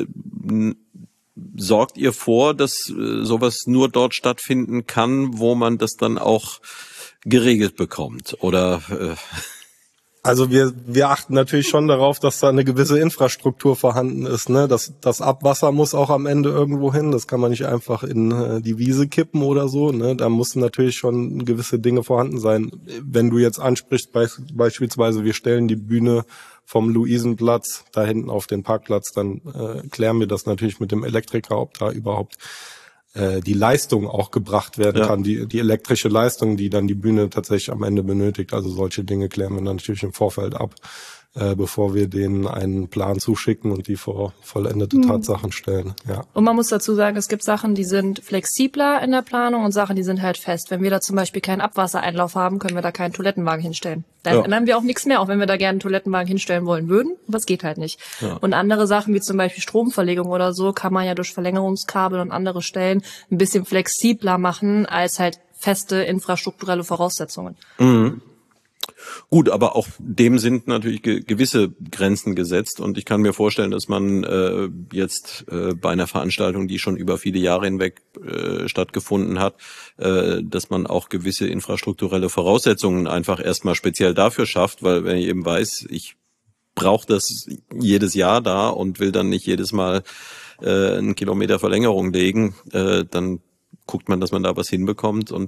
sorgt ihr vor, dass sowas nur dort stattfinden kann, wo man das dann auch geregelt bekommt? Oder Also wir achten natürlich schon darauf, dass da eine gewisse Infrastruktur vorhanden ist. Ne? Das Abwasser muss auch am Ende irgendwo hin. Das kann man nicht einfach in die Wiese kippen oder so. Ne? Da müssen natürlich schon gewisse Dinge vorhanden sein. Wenn du jetzt ansprichst, beispielsweise wir stellen die Bühne vom Luisenplatz da hinten auf den Parkplatz, dann klären wir das natürlich mit dem Elektriker, ob da überhaupt die Leistung auch gebracht werden kann, die elektrische Leistung, die dann die Bühne tatsächlich am Ende benötigt. Also solche Dinge klären wir dann natürlich im Vorfeld ab, bevor wir denen einen Plan zuschicken und die vor vollendete Tatsachen stellen. Ja. Und man muss dazu sagen, es gibt Sachen, die sind flexibler in der Planung und Sachen, die sind halt fest. Wenn wir da zum Beispiel keinen Abwassereinlauf haben, können wir da keinen Toilettenwagen hinstellen. Dann ändern wir auch nichts mehr, auch wenn wir da gerne einen Toilettenwagen hinstellen wollen würden, aber es geht halt nicht. Ja. Und andere Sachen, wie zum Beispiel Stromverlegung oder so, kann man ja durch Verlängerungskabel und andere Stellen ein bisschen flexibler machen als halt feste infrastrukturelle Voraussetzungen. Mhm. Gut, aber auch dem sind natürlich gewisse Grenzen gesetzt und ich kann mir vorstellen, dass man jetzt bei einer Veranstaltung, die schon über viele Jahre hinweg stattgefunden hat, dass man auch gewisse infrastrukturelle Voraussetzungen einfach erstmal speziell dafür schafft, weil wenn ich eben weiß, ich brauche das jedes Jahr da und will dann nicht jedes Mal einen Kilometer Verlängerung legen, dann guckt man, dass man da was hinbekommt. Und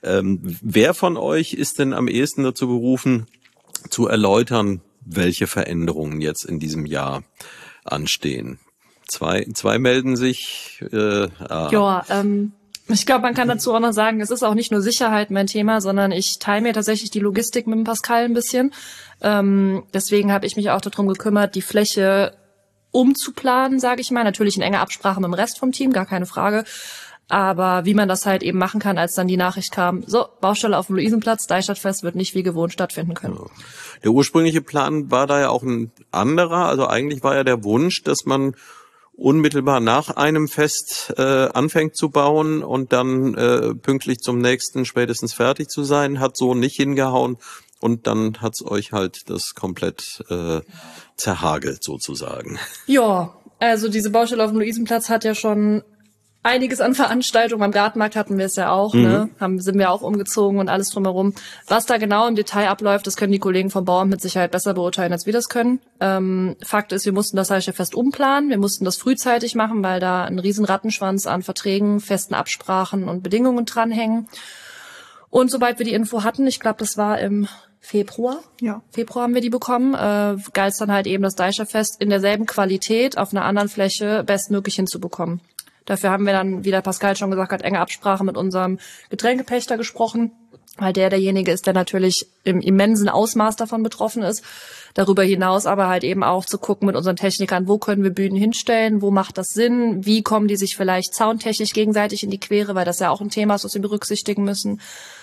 wer von euch ist denn am ehesten dazu berufen, zu erläutern, welche Veränderungen jetzt in diesem Jahr anstehen? Zwei melden sich. Ja, ich glaube, man kann dazu auch noch sagen, es ist auch nicht nur Sicherheit mein Thema, sondern ich teile mir tatsächlich die Logistik mit dem Pascal ein bisschen. Deswegen habe ich mich auch darum gekümmert, die Fläche umzuplanen, sage ich mal. Natürlich in enger Absprache mit dem Rest vom Team, gar keine Frage. Aber wie man das halt eben machen kann, als dann die Nachricht kam, so, Baustelle auf dem Luisenplatz, Deichstadtfest wird nicht wie gewohnt stattfinden können. Der ursprüngliche Plan war da ja auch ein anderer. Also eigentlich war ja der Wunsch, dass man unmittelbar nach einem Fest anfängt zu bauen und dann pünktlich zum nächsten spätestens fertig zu sein. Hat so nicht hingehauen und dann hat's euch halt das komplett zerhagelt sozusagen. Ja, also diese Baustelle auf dem Luisenplatz hat ja schon einiges an Veranstaltungen. Am Gartenmarkt hatten wir es ja auch, ne? Sind wir auch umgezogen und alles drumherum. Was da genau im Detail abläuft, das können die Kollegen vom Bauamt mit Sicherheit besser beurteilen, als wir das können. Fakt ist, wir mussten das Deichstadtfest umplanen. Wir mussten das frühzeitig machen, weil da ein riesen Rattenschwanz an Verträgen, festen Absprachen und Bedingungen dranhängen. Und sobald wir die Info hatten, ich glaube, das war im Februar. Ja. Februar haben wir die bekommen. Galt es dann halt eben, das Deichstadtfest in derselben Qualität auf einer anderen Fläche bestmöglich hinzubekommen. Dafür haben wir dann, wie der Pascal schon gesagt hat, enge Absprache mit unserem Getränkepächter gesprochen, weil derjenige ist, der natürlich im immensen Ausmaß davon betroffen ist. Darüber hinaus aber halt eben auch zu gucken mit unseren Technikern, wo können wir Bühnen hinstellen, wo macht das Sinn, wie kommen die sich vielleicht zauntechnisch gegenseitig in die Quere, weil das ja auch ein Thema ist, was wir berücksichtigen müssen.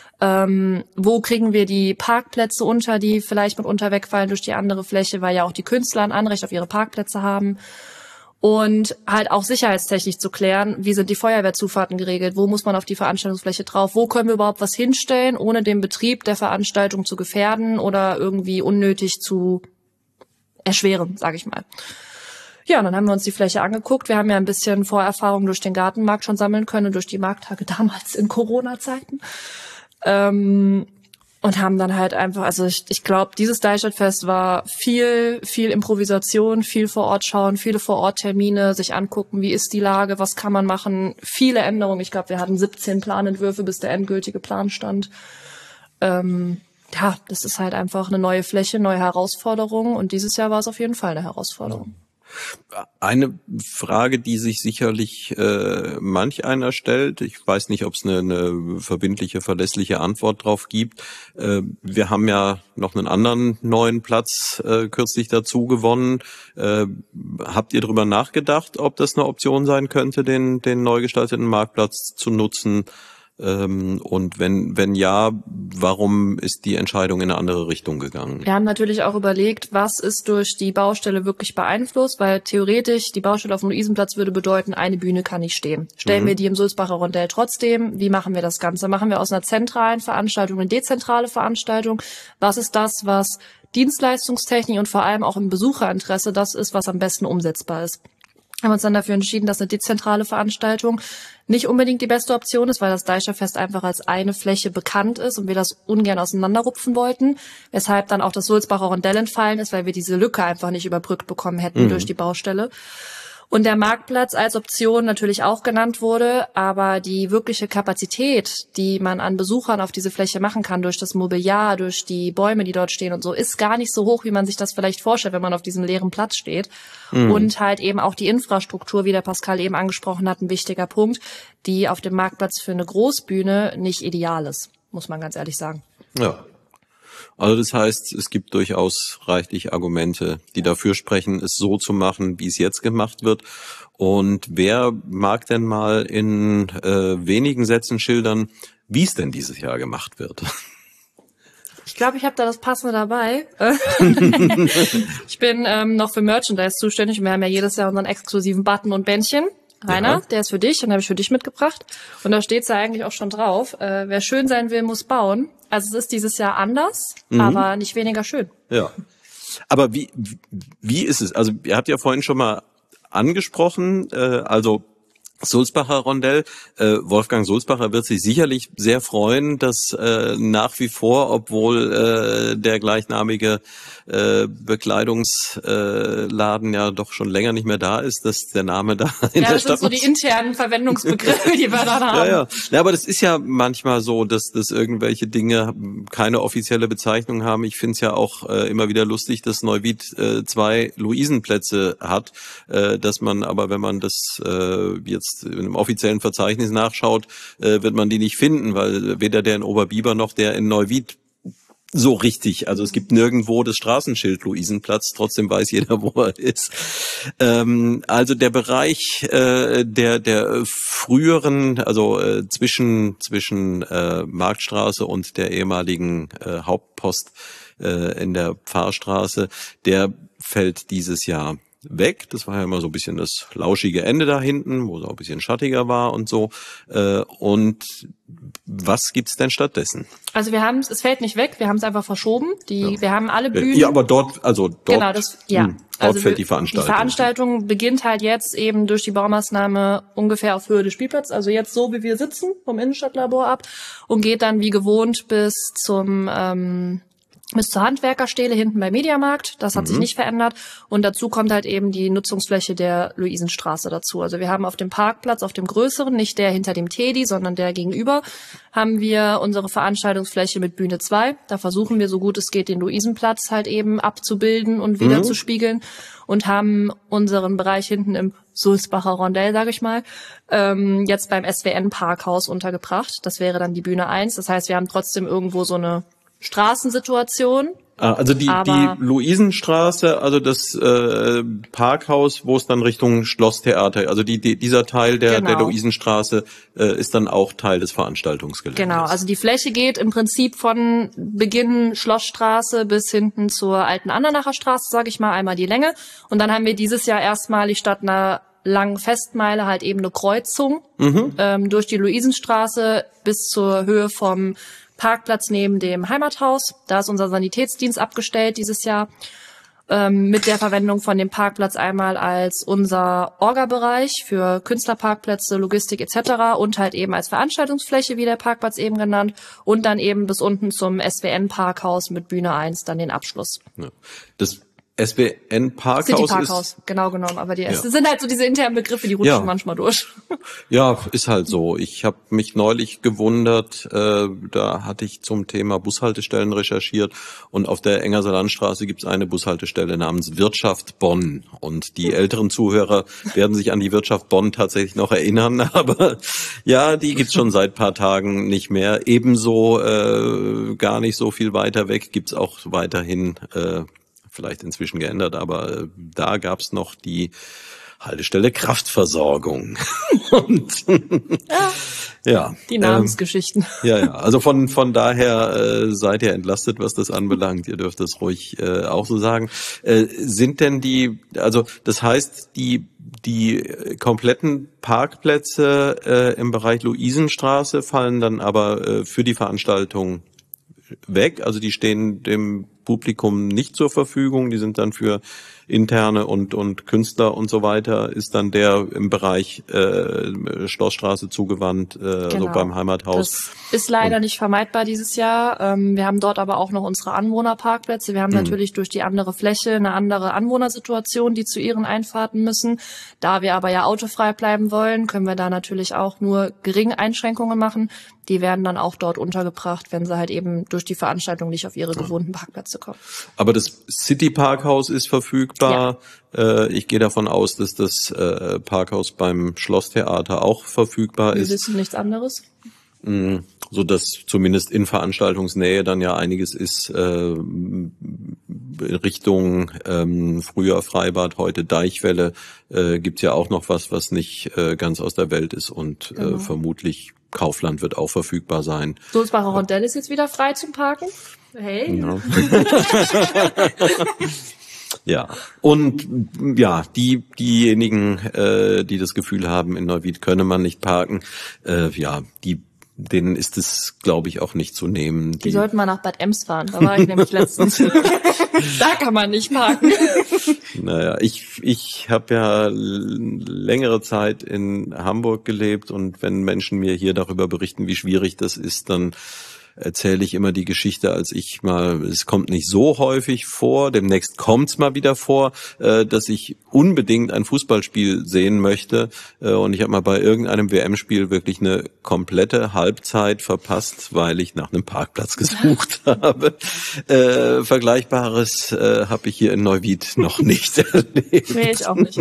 Wo kriegen wir die Parkplätze unter, die vielleicht mitunter wegfallen durch die andere Fläche, weil ja auch die Künstler ein Anrecht auf ihre Parkplätze haben. Und halt auch sicherheitstechnisch zu klären, wie sind die Feuerwehrzufahrten geregelt, wo muss man auf die Veranstaltungsfläche drauf, wo können wir überhaupt was hinstellen, ohne den Betrieb der Veranstaltung zu gefährden oder irgendwie unnötig zu erschweren, sage ich mal. Ja, und dann haben wir uns die Fläche angeguckt. Wir haben ja ein bisschen Vorerfahrung durch den Gartenmarkt schon sammeln können, durch die Markttage damals in Corona-Zeiten. Und haben dann halt einfach, also ich glaube, dieses Deichstadtfest war viel Improvisation, viel vor Ort schauen, viele vor Ort Termine, sich angucken, wie ist die Lage, was kann man machen, viele Änderungen. Ich glaube, wir hatten 17 Planentwürfe, bis der endgültige Plan stand. Ja, das ist halt einfach eine neue Fläche, neue Herausforderung und dieses Jahr war es auf jeden Fall eine Herausforderung. Eine Frage, die sich sicherlich manch einer stellt, ich weiß nicht, ob es eine verbindliche, verlässliche Antwort drauf gibt. Wir haben ja noch einen anderen neuen Platz kürzlich dazu gewonnen. Habt ihr darüber nachgedacht, ob das eine Option sein könnte, den neu gestalteten Marktplatz zu nutzen? Und wenn ja, warum ist die Entscheidung in eine andere Richtung gegangen? Wir haben natürlich auch überlegt, was ist durch die Baustelle wirklich beeinflusst, weil theoretisch die Baustelle auf dem Luisenplatz würde bedeuten, eine Bühne kann nicht stehen. Stellen wir die im Sulzbacher Rondell trotzdem? Wie machen wir das Ganze? Machen wir aus einer zentralen Veranstaltung eine dezentrale Veranstaltung? Was ist das, was Dienstleistungstechnik und vor allem auch im Besucherinteresse das ist, was am besten umsetzbar ist? Haben uns dann dafür entschieden, dass eine dezentrale Veranstaltung nicht unbedingt die beste Option ist, weil das Deichstadtfest einfach als eine Fläche bekannt ist und wir das ungern auseinanderrupfen wollten, weshalb dann auch das Sulzbacher Rondell entfallen ist, weil wir diese Lücke einfach nicht überbrückt bekommen hätten durch die Baustelle. Und der Marktplatz als Option natürlich auch genannt wurde, aber die wirkliche Kapazität, die man an Besuchern auf diese Fläche machen kann, durch das Mobiliar, durch die Bäume, die dort stehen und so, ist gar nicht so hoch, wie man sich das vielleicht vorstellt, wenn man auf diesem leeren Platz steht. Und halt eben auch die Infrastruktur, wie der Pascal eben angesprochen hat, ein wichtiger Punkt, die auf dem Marktplatz für eine Großbühne nicht ideal ist, muss man ganz ehrlich sagen. Ja. Also das heißt, es gibt durchaus reichlich Argumente, die dafür sprechen, es so zu machen, wie es jetzt gemacht wird. Und wer mag denn mal in wenigen Sätzen schildern, wie es denn dieses Jahr gemacht wird? Ich glaube, ich habe da das Passende dabei. Ich bin noch für Merchandise zuständig. Wir haben ja jedes Jahr unseren exklusiven Button und Bändchen. Rainer, der ist für dich, den habe ich für dich mitgebracht. Und da steht's ja eigentlich auch schon drauf. Wer schön sein will, muss bauen. Also es ist dieses Jahr anders, aber nicht weniger schön. Ja. Aber wie ist es? Also ihr habt ja vorhin schon mal angesprochen, also Sulzbacher Rondell. Wolfgang Sulzbacher wird sich sicherlich sehr freuen, dass nach wie vor, obwohl der gleichnamige Bekleidungsladen ja doch schon länger nicht mehr da ist, dass der Name da in der Stadt... Ja, das sind so die internen Verwendungsbegriffe, die wir dann haben. Ja, aber das ist ja manchmal so, dass irgendwelche Dinge keine offizielle Bezeichnung haben. Ich finde es ja auch immer wieder lustig, dass Neuwied 2 Luisenplätze hat, dass man aber, wenn man das jetzt in einem offiziellen Verzeichnis nachschaut, wird man die nicht finden, weil weder der in Oberbiber noch der in Neuwied so richtig. Also es gibt nirgendwo das Straßenschild Luisenplatz, trotzdem weiß jeder, wo er ist. Also der Bereich der früheren, also zwischen Marktstraße und der ehemaligen Hauptpost in der Pfarrstraße, der fällt dieses Jahr weg. Das war ja immer so ein bisschen das lauschige Ende da hinten, wo es auch ein bisschen schattiger war und so. Und was gibt's denn stattdessen? Also es fällt nicht weg, wir haben es einfach verschoben. Wir haben alle Bühnen. Ja, aber dort. Genau, dort fällt die Veranstaltung. Die Veranstaltung beginnt halt jetzt eben durch die Baumaßnahme ungefähr auf Höhe des Spielplatzes, also jetzt so, wie wir sitzen, vom Innenstadtlabor ab, und geht dann wie gewohnt bis zur Handwerkerstele hinten beim Mediamarkt. Das hat sich nicht verändert. Und dazu kommt halt eben die Nutzungsfläche der Luisenstraße dazu. Also wir haben auf dem Parkplatz, auf dem größeren, nicht der hinter dem Teddy, sondern der gegenüber, haben wir unsere Veranstaltungsfläche mit Bühne 2. Da versuchen wir, so gut es geht, den Luisenplatz halt eben abzubilden und wieder zu spiegeln. Und haben unseren Bereich hinten im Sulzbacher Rondell, sage ich mal, jetzt beim SWN-Parkhaus untergebracht. Das wäre dann die Bühne 1. Das heißt, wir haben trotzdem irgendwo so eine Straßensituation. Also die Luisenstraße, also das Parkhaus, wo es dann Richtung Schlosstheater, also dieser Teil der Luisenstraße ist dann auch Teil des Veranstaltungsgeländes. Genau, also die Fläche geht im Prinzip von Beginn Schlossstraße bis hinten zur alten Andernacher Straße, sage ich mal, einmal die Länge. Und dann haben wir dieses Jahr erstmalig statt einer langen Festmeile halt eben eine Kreuzung durch die Luisenstraße bis zur Höhe vom Parkplatz neben dem Heimathaus. Da ist unser Sanitätsdienst abgestellt dieses Jahr, mit der Verwendung von dem Parkplatz einmal als unser Orga-Bereich für Künstlerparkplätze, Logistik etc. und halt eben als Veranstaltungsfläche, wie der Parkplatz eben genannt, und dann eben bis unten zum SWN-Parkhaus mit Bühne 1 dann den Abschluss. Ja. Das SWN-Parkhaus City Parkhaus, genau genommen. Aber es sind halt so diese internen Begriffe, die rutschen manchmal durch. Ja, ist halt so. Ich habe mich neulich gewundert, da hatte ich zum Thema Bushaltestellen recherchiert und auf der Engerser Landstraße gibt es eine Bushaltestelle namens Wirtschaft Bonn. Und die älteren Zuhörer werden sich an die Wirtschaft Bonn tatsächlich noch erinnern, aber ja, die gibt's schon seit paar Tagen nicht mehr. Ebenso gar nicht so viel weiter weg gibt's auch weiterhin vielleicht inzwischen geändert, aber da gab's noch die Haltestelle Kraftversorgung. Und ja, die Namensgeschichten. Ja, also von daher seid ihr entlastet, was das anbelangt. Ihr dürft das ruhig auch so sagen. Sind denn das heißt, die kompletten Parkplätze im Bereich Luisenstraße fallen dann aber für die Veranstaltung weg, also die stehen dem Publikum nicht zur Verfügung, die sind dann für Interne und Künstler und so weiter, ist dann der im Bereich Schlossstraße zugewandt, also beim Heimathaus. Das ist leider nicht vermeidbar dieses Jahr. Wir haben dort aber auch noch unsere Anwohnerparkplätze. Wir haben natürlich durch die andere Fläche eine andere Anwohnersituation, die zu ihren Einfahrten müssen. Da wir aber ja autofrei bleiben wollen, können wir da natürlich auch nur geringe Einschränkungen machen. Die werden dann auch dort untergebracht, wenn sie halt eben durch die Veranstaltung nicht auf ihre gewohnten Parkplätze kommen. Aber das City Parkhaus ist verfügbar. Ja. Ich gehe davon aus, dass das Parkhaus beim Schlosstheater auch verfügbar ist. Wir wissen nichts anderes. So dass zumindest in Veranstaltungsnähe dann ja einiges ist Richtung früher Freibad, heute Deichwelle, gibt's ja auch noch was nicht ganz aus der Welt ist und vermutlich Kaufland wird auch verfügbar sein. Sulzbacher Rondell ist jetzt wieder frei zum Parken. Hey. Ja. Ja, und ja, diejenigen, die das Gefühl haben, in Neuwied könne man nicht parken, denen ist es, glaube ich, auch nicht zu nehmen. Die sollten mal nach Bad Ems fahren. Da war ich nämlich letztens. Da kann man nicht parken. Naja, ich habe ja längere Zeit in Hamburg gelebt und wenn Menschen mir hier darüber berichten, wie schwierig das ist, dann erzähle ich immer die Geschichte, es kommt nicht so häufig vor, demnächst kommt's mal wieder vor, dass ich unbedingt ein Fußballspiel sehen möchte und ich habe mal bei irgendeinem WM-Spiel wirklich eine komplette Halbzeit verpasst, weil ich nach einem Parkplatz gesucht habe. Vergleichbares habe ich hier in Neuwied noch nicht erlebt. Nee, ich auch nicht.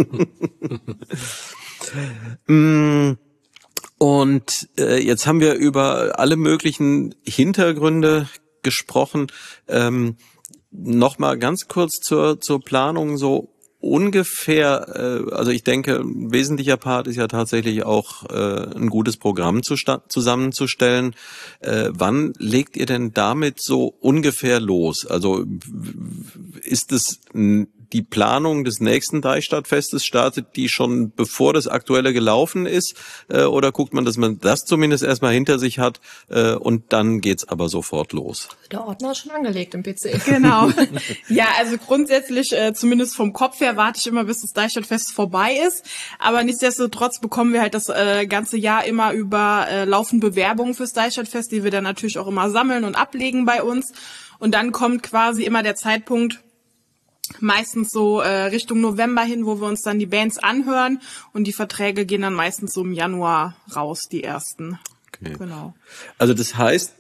Und jetzt haben wir über alle möglichen Hintergründe gesprochen. Noch mal ganz kurz zur Planung so ungefähr. Also ich denke, ein wesentlicher Part ist ja tatsächlich auch ein gutes Programm zusammenzustellen. Wann legt ihr denn damit so ungefähr los? Also ist es die Planung des nächsten Deichstadtfestes, startet die schon bevor das aktuelle gelaufen ist? Oder guckt man, dass man das zumindest erstmal hinter sich hat und dann geht's aber sofort los? Der Ordner ist schon angelegt im PC. Genau. Ja, also grundsätzlich, zumindest vom Kopf her, warte ich immer, bis das Deichstadtfest vorbei ist. Aber nichtsdestotrotz bekommen wir halt das ganze Jahr immer über laufend Bewerbungen fürs Deichstadtfest, die wir dann natürlich auch immer sammeln und ablegen bei uns. Und dann kommt quasi immer der Zeitpunkt, meistens so Richtung November hin, wo wir uns dann die Bands anhören und die Verträge gehen dann meistens so im Januar raus, die ersten. Okay. Genau. Also das heißt,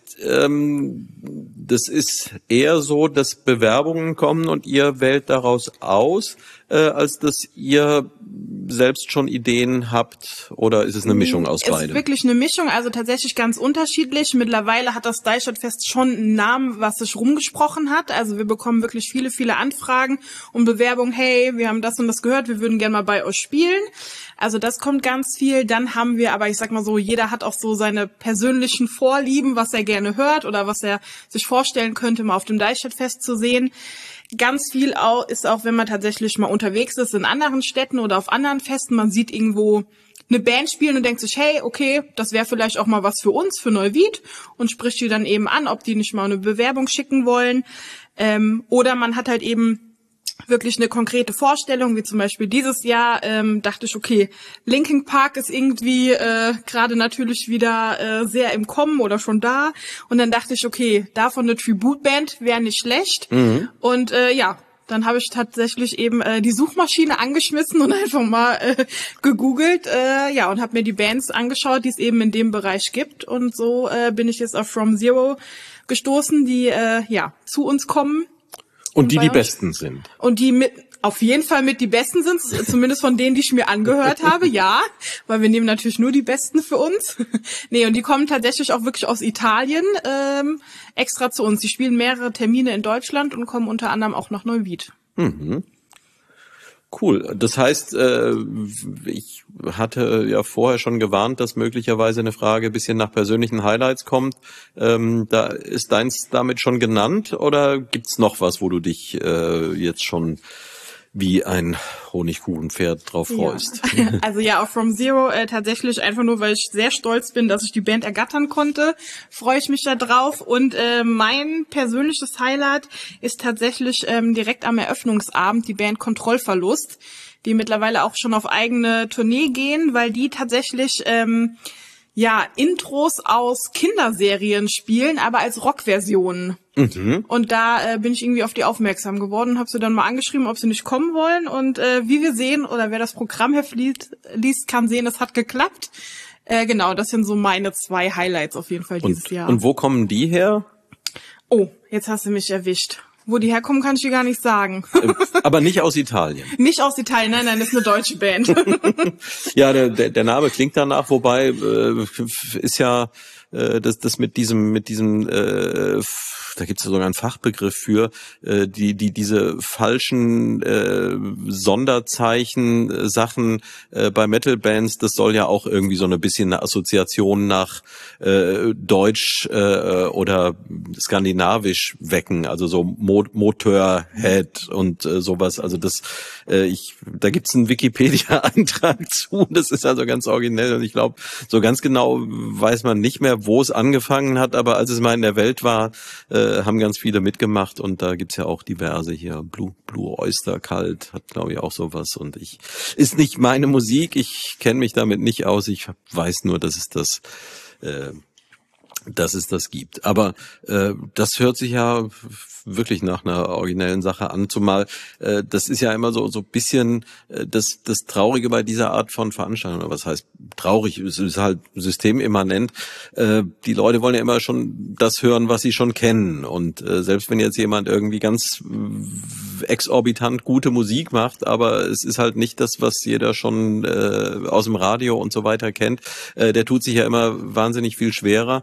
das ist eher so, dass Bewerbungen kommen und ihr wählt daraus aus, als dass ihr selbst schon Ideen habt, oder ist es eine Mischung aus beidem? Es ist wirklich eine Mischung, also tatsächlich ganz unterschiedlich. Mittlerweile hat das Deichstadtfest schon einen Namen, was sich rumgesprochen hat. Also wir bekommen wirklich viele, viele Anfragen und Bewerbungen. Hey, wir haben das und das gehört, wir würden gerne mal bei euch spielen. Also das kommt ganz viel. Dann haben wir, aber ich sag mal so, jeder hat auch so seine persönlichen Vorlieben, was er gerne hört oder was er sich vorstellen könnte, mal auf dem Deichstadtfest zu sehen. Ganz viel ist auch, wenn man tatsächlich mal unterwegs ist in anderen Städten oder auf anderen Festen, man sieht irgendwo eine Band spielen und denkt sich, hey, okay, das wäre vielleicht auch mal was für uns, für Neuwied, und spricht die dann eben an, ob die nicht mal eine Bewerbung schicken wollen. Oder man hat halt eben wirklich eine konkrete Vorstellung, wie zum Beispiel dieses Jahr dachte ich, okay, Linkin Park ist irgendwie gerade natürlich wieder sehr im Kommen oder schon da. Und dann dachte ich, okay, davon eine Tribute-Band wäre nicht schlecht. Mhm. Und dann habe ich tatsächlich eben die Suchmaschine angeschmissen und einfach mal gegoogelt und habe mir die Bands angeschaut, die es eben in dem Bereich gibt. Und so bin ich jetzt auf From Zero gestoßen, die zu uns kommen. Und die Besten sind. Und die auf jeden Fall mit die Besten sind, zumindest von denen, die ich mir angehört habe, ja. Weil wir nehmen natürlich nur die Besten für uns. Nee, und die kommen tatsächlich auch wirklich aus Italien extra zu uns. Die spielen mehrere Termine in Deutschland und kommen unter anderem auch nach Neuwied. Mhm. Cool. Das heißt, ich hatte ja vorher schon gewarnt, dass möglicherweise eine Frage ein bisschen nach persönlichen Highlights kommt. Da ist deins damit schon genannt oder gibt's noch was, wo du dich jetzt schon wie ein Honigkuchenpferd drauf freust? Ja. Also ja, auf From Zero tatsächlich einfach nur, weil ich sehr stolz bin, dass ich die Band ergattern konnte, freue ich mich da drauf. Und mein persönliches Highlight ist tatsächlich direkt am Eröffnungsabend die Band Kontrollverlust, die mittlerweile auch schon auf eigene Tournee gehen, weil die tatsächlich Intros aus Kinderserien spielen, aber als Rockversionen. Mhm. Und da bin ich irgendwie auf die aufmerksam geworden und habe sie dann mal angeschrieben, ob sie nicht kommen wollen. Und wie wir sehen, oder wer das Programmheft liest, kann sehen, es hat geklappt. Genau, das sind so meine 2 Highlights auf jeden Fall dieses Jahr. Und wo kommen die her? Oh, jetzt hast du mich erwischt. Wo die herkommen, kann ich dir gar nicht sagen. Aber nicht aus Italien. Nicht aus Italien, nein, das ist eine deutsche Band. Ja, der Name klingt danach, wobei ist ja das mit diesem da gibt es ja sogar einen Fachbegriff für, diese falschen Sonderzeichen Sachen bei Metal-Bands, das soll ja auch irgendwie so ein bisschen eine Assoziation nach Deutsch oder skandinavisch wecken, also so Motorhead und sowas. Also da gibt's einen Wikipedia-Eintrag zu, das ist also ganz originell und ich glaube, so ganz genau weiß man nicht mehr, wo es angefangen hat, aber als es mal in der Welt war, haben ganz viele mitgemacht und da gibt's ja auch diverse hier. Blue Oyster Cult hat, glaube ich, auch sowas und ist nicht meine Musik, ich kenne mich damit nicht aus, ich weiß nur, dass es das gibt. Aber das hört sich ja wirklich nach einer originellen Sache an, zumal das ist ja immer so ein bisschen das Traurige bei dieser Art von Veranstaltung. Oder was heißt traurig? Es ist halt systemimmanent. Die Leute wollen ja immer schon das hören, was sie schon kennen. Und selbst wenn jetzt jemand irgendwie ganz exorbitant gute Musik macht, aber es ist halt nicht das, was jeder schon aus dem Radio und so weiter kennt, der tut sich ja immer wahnsinnig viel schwerer.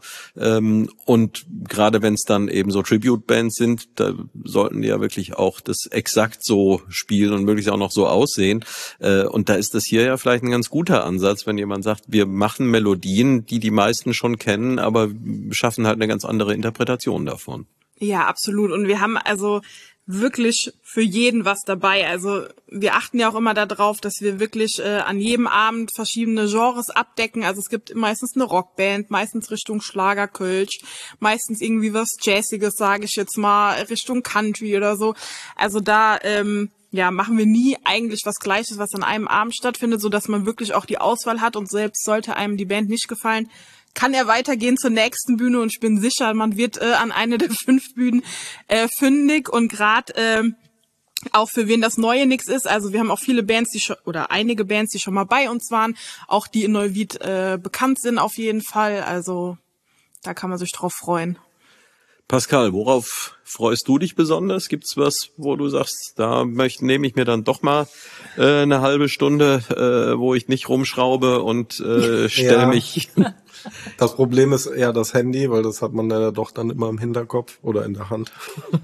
Und gerade wenn es dann eben so Tribute-Bands sind, da sollten die ja wirklich auch das exakt so spielen und möglichst auch noch so aussehen. Und da ist das hier ja vielleicht ein ganz guter Ansatz, wenn jemand sagt, wir machen Melodien, die meisten schon kennen, aber schaffen halt eine ganz andere Interpretation davon. Ja, absolut. Und wir haben also wirklich für jeden was dabei. Also wir achten ja auch immer darauf, dass wir wirklich an jedem Abend verschiedene Genres abdecken. Also es gibt meistens eine Rockband, meistens Richtung Schlager, Kölsch, meistens irgendwie was Jazziges, sage ich jetzt mal, Richtung Country oder so. Also da machen wir nie eigentlich was Gleiches, was an einem Abend stattfindet, so dass man wirklich auch die Auswahl hat und selbst sollte einem die Band nicht gefallen, kann er weitergehen zur nächsten Bühne und ich bin sicher, man wird an eine der 5 Bühnen fündig und gerade auch für wen das Neue nix ist. Also wir haben auch viele Bands, einige Bands, die schon mal bei uns waren, auch die in Neuwied bekannt sind auf jeden Fall. Also da kann man sich drauf freuen. Pascal, worauf freust du dich besonders? Gibt's was, wo du sagst, da nehme ich mir dann doch mal eine halbe Stunde, wo ich nicht rumschraube und stelle mich... Das Problem ist eher das Handy, weil das hat man ja doch dann immer im Hinterkopf oder in der Hand.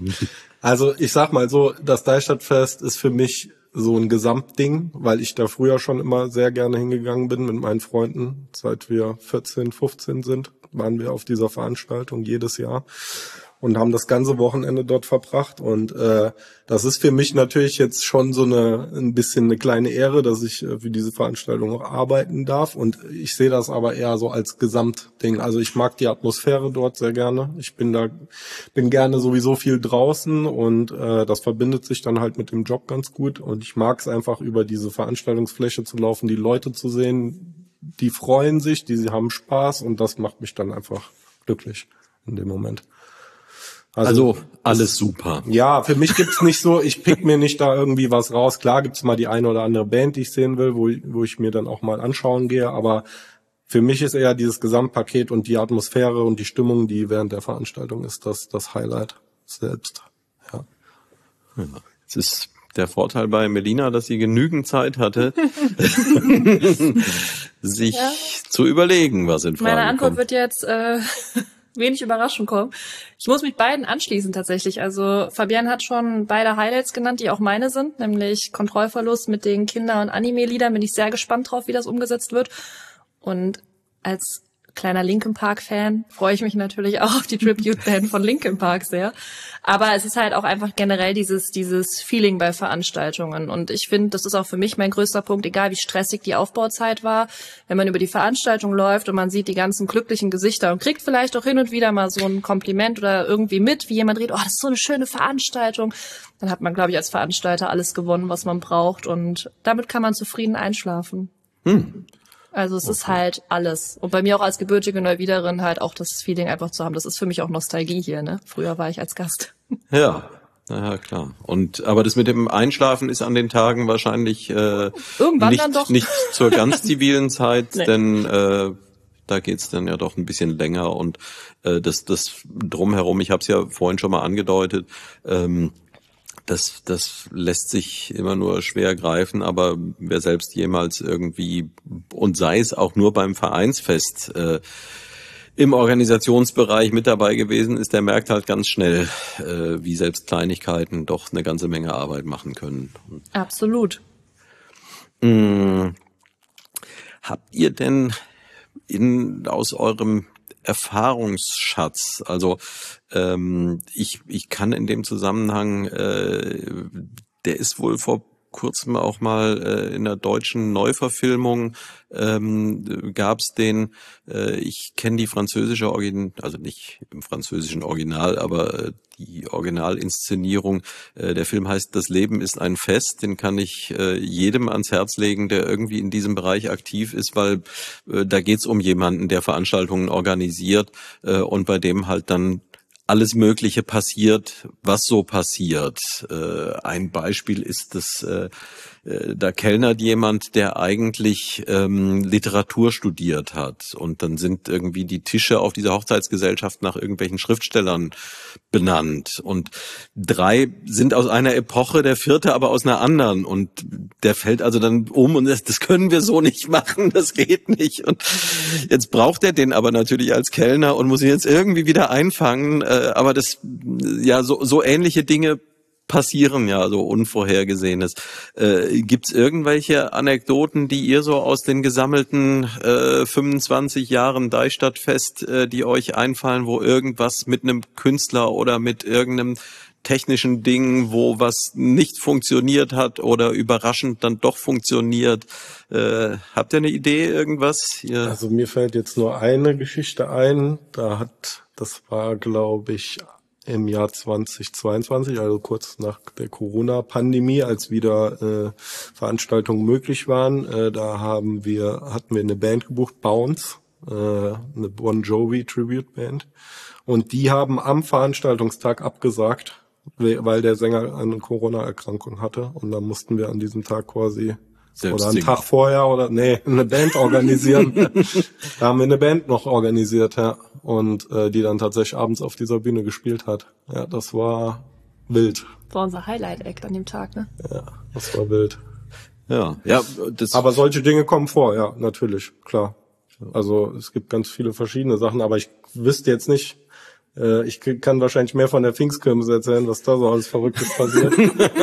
Also ich sag mal so, das Deichstadtfest ist für mich so ein Gesamtding, weil ich da früher schon immer sehr gerne hingegangen bin mit meinen Freunden. Seit wir 14, 15 sind, waren wir auf dieser Veranstaltung jedes Jahr und haben das ganze Wochenende dort verbracht. Und das ist für mich natürlich jetzt schon so ein bisschen eine kleine Ehre, dass ich für diese Veranstaltung auch arbeiten darf. Und ich sehe das aber eher so als Gesamtding. Also ich mag die Atmosphäre dort sehr gerne. Ich bin gerne sowieso viel draußen und das verbindet sich dann halt mit dem Job ganz gut. Und ich mag es einfach, über diese Veranstaltungsfläche zu laufen, die Leute zu sehen, die freuen sich, die haben Spaß und das macht mich dann einfach glücklich in dem Moment. Also alles super. Ja, für mich gibt's nicht so, ich pick mir nicht da irgendwie was raus. Klar gibt's mal die eine oder andere Band, die ich sehen will, wo ich mir dann auch mal anschauen gehe, aber für mich ist eher dieses Gesamtpaket und die Atmosphäre und die Stimmung, die während der Veranstaltung ist, das Highlight selbst. Ja. Es ist der Vorteil bei Melina, dass sie genügend Zeit hatte, sich zu überlegen, was in Frage kommt. Meine Antwort wird jetzt wenig Überraschung kommen. Ich muss mich beiden anschließen tatsächlich. Also Fabienne hat schon beide Highlights genannt, die auch meine sind, nämlich Kontrollverlust mit den Kinder- und Anime-Liedern. Bin ich sehr gespannt drauf, wie das umgesetzt wird. Und als kleiner Linkin Park-Fan freue ich mich natürlich auch auf die Tribute-Band von Linkin Park sehr. Aber es ist halt auch einfach generell dieses Feeling bei Veranstaltungen. Und ich finde, das ist auch für mich mein größter Punkt, egal wie stressig die Aufbauzeit war, wenn man über die Veranstaltung läuft und man sieht die ganzen glücklichen Gesichter und kriegt vielleicht auch hin und wieder mal so ein Kompliment oder irgendwie mit, wie jemand redet, oh, das ist so eine schöne Veranstaltung. Dann hat man, glaube ich, als Veranstalter alles gewonnen, was man braucht. Und damit kann man zufrieden einschlafen. Also es ist halt alles. Und bei mir auch als gebürtige Neuwiederin halt auch das Feeling einfach zu haben. Das ist für mich auch Nostalgie hier, ne? Früher war ich als Gast. Ja, naja, klar. Aber das mit dem Einschlafen ist an den Tagen wahrscheinlich irgendwann dann doch nicht zur ganz zivilen Zeit, Nee. denn da geht's dann ja doch ein bisschen länger und das drumherum, ich habe es ja vorhin schon mal angedeutet, das lässt sich immer nur schwer greifen, aber wer selbst jemals irgendwie, und sei es auch nur beim Vereinsfest, im Organisationsbereich mit dabei gewesen ist, der merkt halt ganz schnell, wie selbst Kleinigkeiten doch eine ganze Menge Arbeit machen können. Absolut. Habt ihr denn aus eurem Erfahrungsschatz, also ich kann in dem Zusammenhang, der ist wohl vor kurzem auch mal in der deutschen Neuverfilmung gab's den, ich kenne die französische also nicht im französischen Original, aber die Originalinszenierung. Der Film heißt Das Leben ist ein Fest, den kann ich jedem ans Herz legen, der irgendwie in diesem Bereich aktiv ist, weil da geht's um jemanden, der Veranstaltungen organisiert und bei dem halt dann alles Mögliche passiert, was so passiert. Ein Beispiel ist das, da kellnert jemand, der eigentlich Literatur studiert hat und dann sind irgendwie die Tische auf dieser Hochzeitsgesellschaft nach irgendwelchen Schriftstellern benannt und 3 sind aus einer Epoche, der 4. aber aus einer anderen und der fällt also dann um und das können wir so nicht machen, das geht nicht und jetzt braucht er den aber natürlich als Kellner und muss ihn jetzt irgendwie wieder einfangen, aber das, ja, so ähnliche Dinge passieren ja, so Unvorhergesehenes. Gibt's irgendwelche Anekdoten, die ihr so aus den gesammelten 25 Jahren Deichstadtfest, die euch einfallen, wo irgendwas mit einem Künstler oder mit irgendeinem technischen Ding, wo was nicht funktioniert hat oder überraschend dann doch funktioniert? Habt ihr eine Idee, irgendwas? Also mir fällt jetzt nur eine Geschichte ein. Das war, glaube ich, im Jahr 2022, also kurz nach der Corona-Pandemie, als wieder Veranstaltungen möglich waren. Da hatten wir eine Band gebucht, Bounce, eine Bon Jovi Tribute-Band. Und die haben am Veranstaltungstag abgesagt, weil der Sänger eine Corona-Erkrankung hatte. Und dann mussten wir an diesem Tag quasi oder einen Tag vorher eine Band organisieren. Da haben wir eine Band noch organisiert, ja. Und die dann tatsächlich abends auf dieser Bühne gespielt hat. Ja, das war wild. Das war unser Highlight-Act an dem Tag, ne? Ja, das war wild. Ja, aber solche Dinge kommen vor, ja, natürlich, klar. Also es gibt ganz viele verschiedene Sachen, aber ich wüsste jetzt nicht, ich kann wahrscheinlich mehr von der Pfingstkirmes erzählen, was da so alles Verrücktes passiert.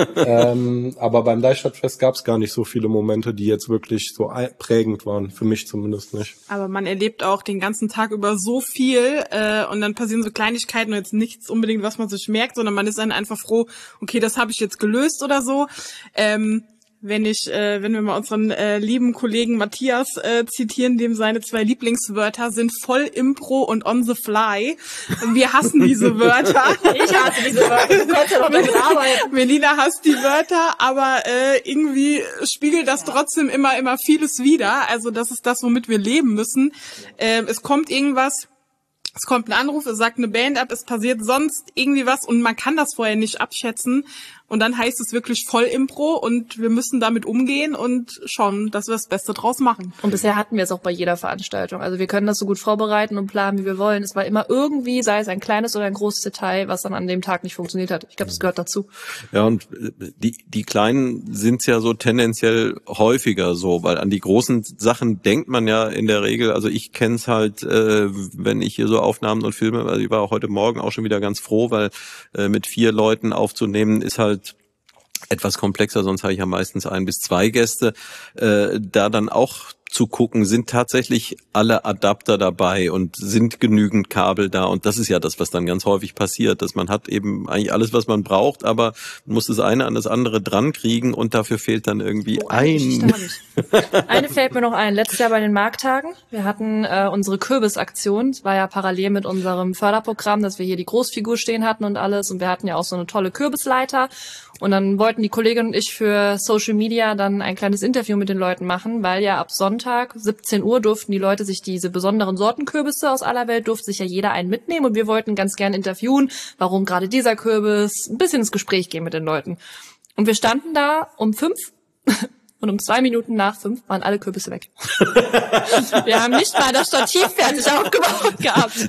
Aber beim Deichstadtfest gab es gar nicht so viele Momente, die jetzt wirklich so prägend waren. Für mich zumindest nicht. Aber man erlebt auch den ganzen Tag über so viel und dann passieren so Kleinigkeiten und jetzt nichts unbedingt, was man sich merkt, sondern man ist dann einfach froh, okay, das habe ich jetzt gelöst oder so. Wenn wir mal unseren lieben Kollegen Matthias zitieren, dem seine 2 Lieblingswörter sind voll Impro und on the fly. Wir hassen diese Wörter. Ich hasse diese Wörter. Du kannst ja doch damit arbeiten. Melina hasst die Wörter, aber irgendwie spiegelt das trotzdem immer vieles wider. Also das ist das, womit wir leben müssen. Es kommt irgendwas. Es kommt ein Anruf, es sagt eine Band ab, es passiert sonst irgendwie was und man kann das vorher nicht abschätzen. Und dann heißt es wirklich voll Impro und wir müssen damit umgehen und schauen, dass wir das Beste draus machen. Und bisher hatten wir es auch bei jeder Veranstaltung. Also wir können das so gut vorbereiten und planen, wie wir wollen. Es war immer irgendwie, sei es ein kleines oder ein großes Detail, was dann an dem Tag nicht funktioniert hat. Ich glaube, das gehört dazu. Ja, und die Kleinen sind's ja so tendenziell häufiger so, weil an die großen Sachen denkt man ja in der Regel, also ich kenn's halt, wenn ich hier so Aufnahmen und Filme, also ich war auch heute Morgen auch schon wieder ganz froh, weil mit 4 Leuten aufzunehmen ist halt etwas komplexer, sonst habe ich ja meistens 1 bis 2 Gäste. Da dann auch zu gucken, sind tatsächlich alle Adapter dabei und sind genügend Kabel da und das ist ja das, was dann ganz häufig passiert, dass man hat eben eigentlich alles, was man braucht, aber man muss das eine an das andere dran kriegen und dafür fehlt dann irgendwie Eine fällt mir noch ein, letztes Jahr bei den Markttagen, wir hatten unsere Kürbisaktion, das war ja parallel mit unserem Förderprogramm, dass wir hier die Großfigur stehen hatten und alles und wir hatten ja auch so eine tolle Kürbisleiter und dann wollten die Kollegin und ich für Social Media dann ein kleines Interview mit den Leuten machen, weil ja ab Sonntag 17 Uhr durften die Leute sich diese besonderen Sortenkürbisse aus aller Welt, durfte sich ja jeder einen mitnehmen und wir wollten ganz gern interviewen, warum gerade dieser Kürbis, ein bisschen ins Gespräch gehen mit den Leuten. Und wir standen da um 5 und um 2 Minuten nach 5 waren alle Kürbisse weg. Wir haben nicht mal das Stativ fertig aufgebaut gehabt.